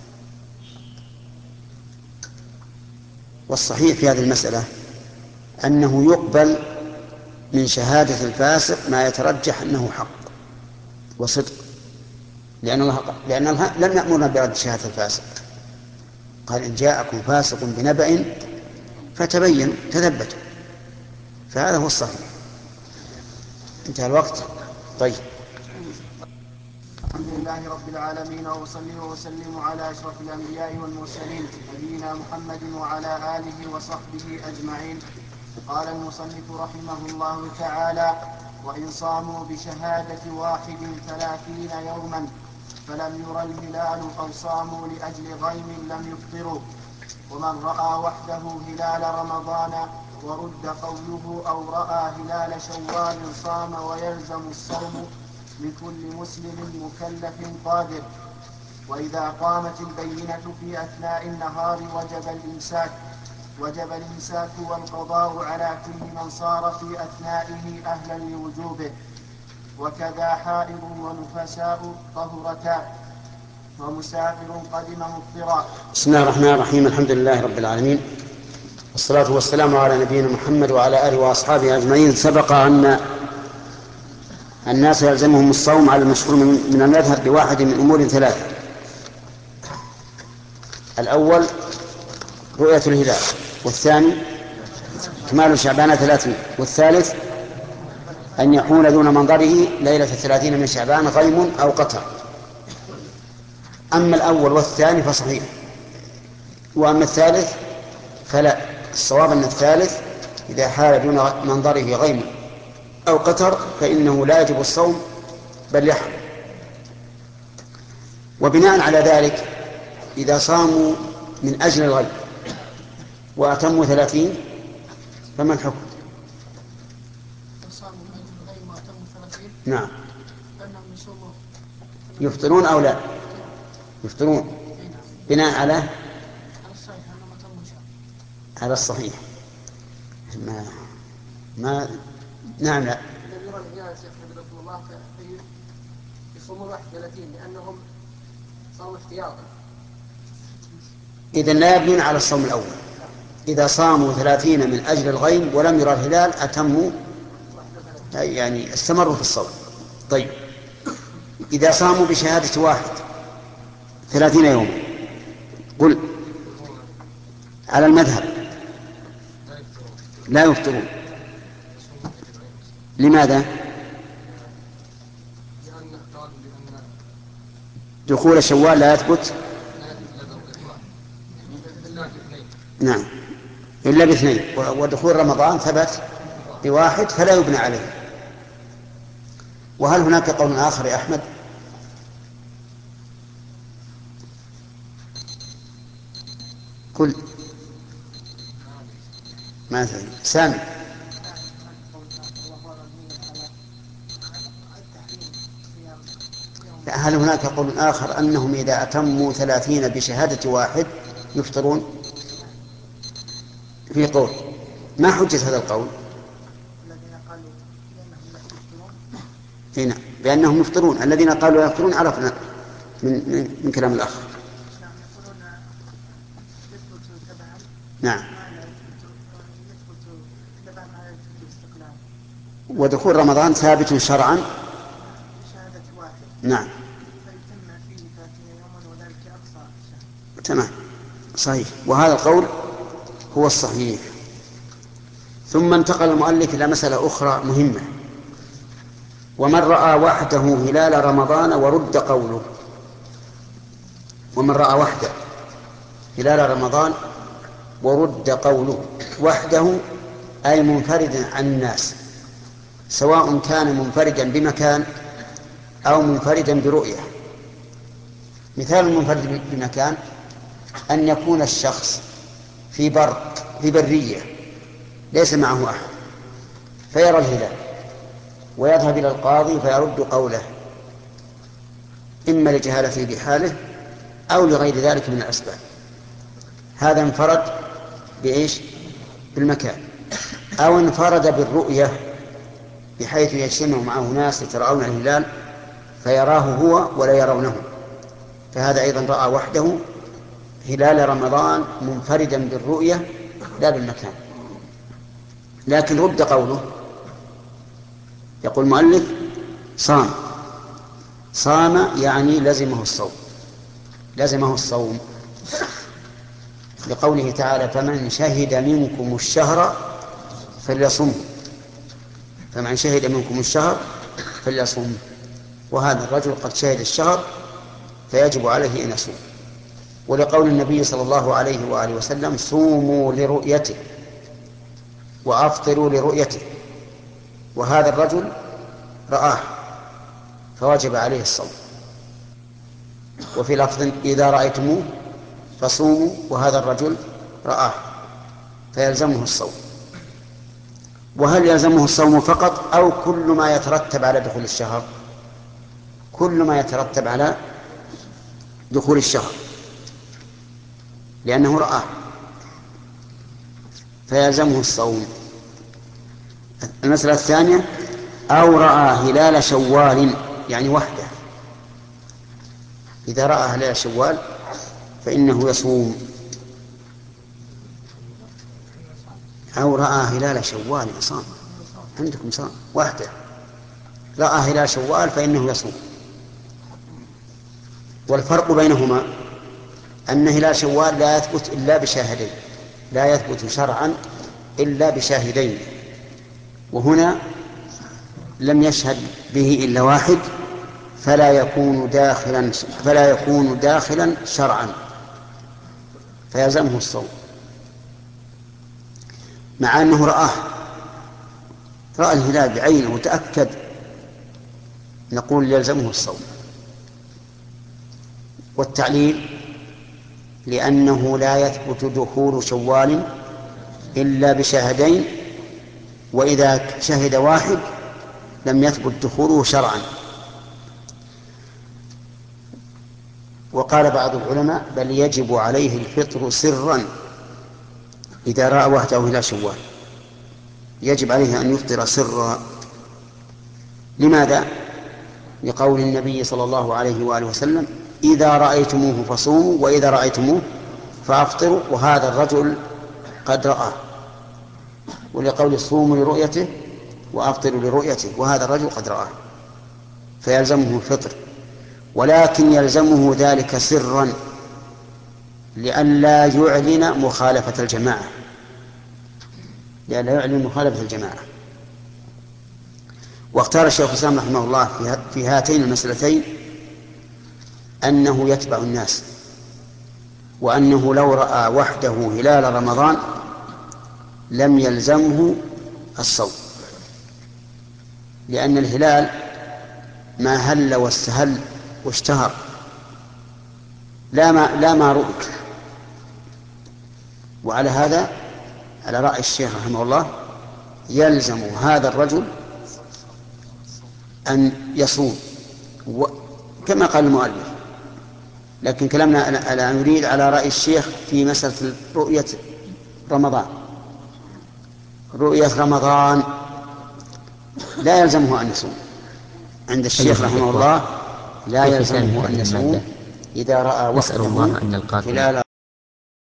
والصحيح في هذه المسألة أنه يقبل من شهادة الفاسق ما يترجح أنه حق وصدق، لأن الله, لأن الله لم يأمرنا برد شهادة الفاسق. قال إن جاءكم فاسق بنبأ فتبينوا تثبتوا، فهذا هو الصحيح. انتهى الوقت. طيب. الحمد لله رب العالمين، وأصلي وأسلم على أشرف الأنبياء والمرسلين نبينا محمد وعلى آله وصحبه أجمعين. قال المصنف رحمه الله تعالى: وإن صاموا بشهادة واحد ثلاثين يوما فلم ير الهلال أو صاموا لأجل غيم لم يفطروا. ومن رأى وحده هلال رمضان ورد قوله أو رأى هلال شوال صام ويلزم الصوم لكل مسلم مكلف قادر. وإذا قامت البينة في أثناء النهار وجب الإمساك وجب الإمساك والقضاء على كل من صار في أثنائه أهلا لوجوبه، وكذا حائض ونفساء طهرتان ومسافر قدم مفطرا. بسم الله الرحمن الرحيم. الحمد لله رب العالمين، والصلاة والسلام على نبينا محمد وعلى آله وأصحابه أجمعين. سبق أن الناس يلزمهم الصوم على المشهور من المذهب بواحد من أمور ثلاثة: الأول رؤية الهلال، والثاني كمال شعبان ثلاثين، والثالث أن يحول دون منظره ليلة الثلاثين من شعبان غيم أو قطر. أما الأول والثاني فصحيح، وأما الثالث فلا. الصواب أن الثالث إذا حال دون منظره غيم أو قطر فإنه لا يجب الصوم بل يحرم. وبناء على ذلك إذا صاموا من أجل الغيم وأتموا ثلاثين فما الحكم؟ نعم. يفطرون أو لا؟ يفطرون بناء على على الصحيح. ما ما نعم. لا يصومون واحد ثلاثين لأنهم صاموا احتياطا. إذن لا يبنون على الصوم الأول. إذا صاموا ثلاثين من أجل الغيم ولم يرى الهلال أتموا، يعني استمروا في الصوم. طيب، إذا صاموا بشهادة واحد ثلاثين يوم قل على المذهب لا يفطرون. لماذا؟ دخول شوال لا يثبت نعم إلا باثنين، ودخول رمضان ثبت بواحد فلا يبنى عليه. وهل هناك قول آخر يا أحمد؟ قل ما تدري سامي. هل هناك قول آخر أنهم إذا أتموا ثلاثين بشهادة واحد يفطرون؟ في قول ما حجة هذا القول؟ هنا بأنهم يفطرون. الذين قالوا يفطرون عرفنا من, من, من كلام الأخ. نعم. ودخول رمضان ثابت شرعا. نعم تمام صحيح، وهذا القول هو الصحيح. ثم انتقل المؤلف إلى مسألة أخرى مهمة: ومن رأى وحده هلال رمضان ورد قوله. ومن رأى وحده هلال رمضان ورد قوله. وحده أي منفردا عن الناس، سواء كان منفردا بمكان أو منفردا برؤية. مثال المنفرد بمكان أن يكون الشخص في بر في برية ليس معه أحد فيرى الهلال ويذهب إلى القاضي فيرد قوله، إما لجهالته بحاله أو لغير ذلك من الأسباب. هذا انفرد بإيش؟ بالمكان. أو انفرد بالرؤية بحيث يجتمع معه ناس يترون الهلال فيراه هو ولا يرونه، فهذا أيضا رأى وحده هلال رمضان منفردا بالرؤية لا بالمكان. لكن رد قوله، يقول المؤلف صام. صام يعني لزمه الصوم، لزمه الصوم لقوله تعالى: فمن شهد منكم الشهر فليصم. فمن شهد منكم الشهر فليصم، وهذا الرجل قد شهد الشهر فيجب عليه أن يصوم. ولقول النبي صلى الله عليه وآله وسلم: صوموا لرؤيته وأفطروا لرؤيته. وهذا الرجل رآه فوجب عليه الصوم. وفي لفظ: إذا رأيتموه فصوموا، وهذا الرجل رآه فيلزمه الصوم. وهل يلزمه الصوم فقط أو كل ما يترتب على دخول الشهر؟ كل ما يترتب على دخول الشهر، لأنه رآه فيلزمه الصوم. المسألة الثانية: أو رأى هلال شوال يعني وحده. إذا رأى هلال شوال فإنه يصوم. أو رأى هلال شوال صام، عندكم صام وحده، رأى هلال شوال فإنه يصوم. والفرق بينهما أن هلال شوال لا يثبت إلا بشاهدين، لا يثبت شرعا إلا بشاهدين، وهنا لم يشهد به إلا واحد فلا يكون داخلا فلا يكون داخلا شرعا فيلزمه الصوم، مع أنه رآه رأى الهلال بعينه وتأكد، نقول يلزمه الصوم. والتعليل: لأنه لا يثبت دخول شوال إلا بشاهدين، وإذا شهد واحد لم يثبت دخوله شرعا. وقال بعض العلماء: بل يجب عليه الفطر سرا إذا رأى وحده هلال شوال، يجب عليه أن يفطر سرا. لماذا؟ لقول النبي صلى الله عليه وآله وسلم: إذا رأيتموه فصوموا وإذا رأيتموه فأفطروا، وهذا الرجل قد رأى. ولقول: صوموا لرؤيته وأفطروا لرؤيته، وهذا الرجل قد رآه فيلزمه الفطر، ولكن يلزمه ذلك سرا لئلا يعلن مخالفة الجماعة، لئلا يعلن مخالفة الجماعة. واختار الشيخ الإسلام رحمه الله في هاتين المسألتين أنه يتبع الناس، وأنه لو رأى وحده هلال رمضان لم يلزمه الصوم، لأن الهلال ما هل واستهل واشتهر، لا ما لا ما رؤي. وعلى هذا على رأي الشيخ رحمه الله يلزم هذا الرجل أن يصوم كما قال المؤلف. لكن كلامنا أنا نريد على رأي الشيخ في مسألة رؤية رمضان. رؤية رمضان لا يلزمه أن يصوم عند الشيخ رحمه الله، لا يلزمه أن يصوم إذا رأى وقته خلال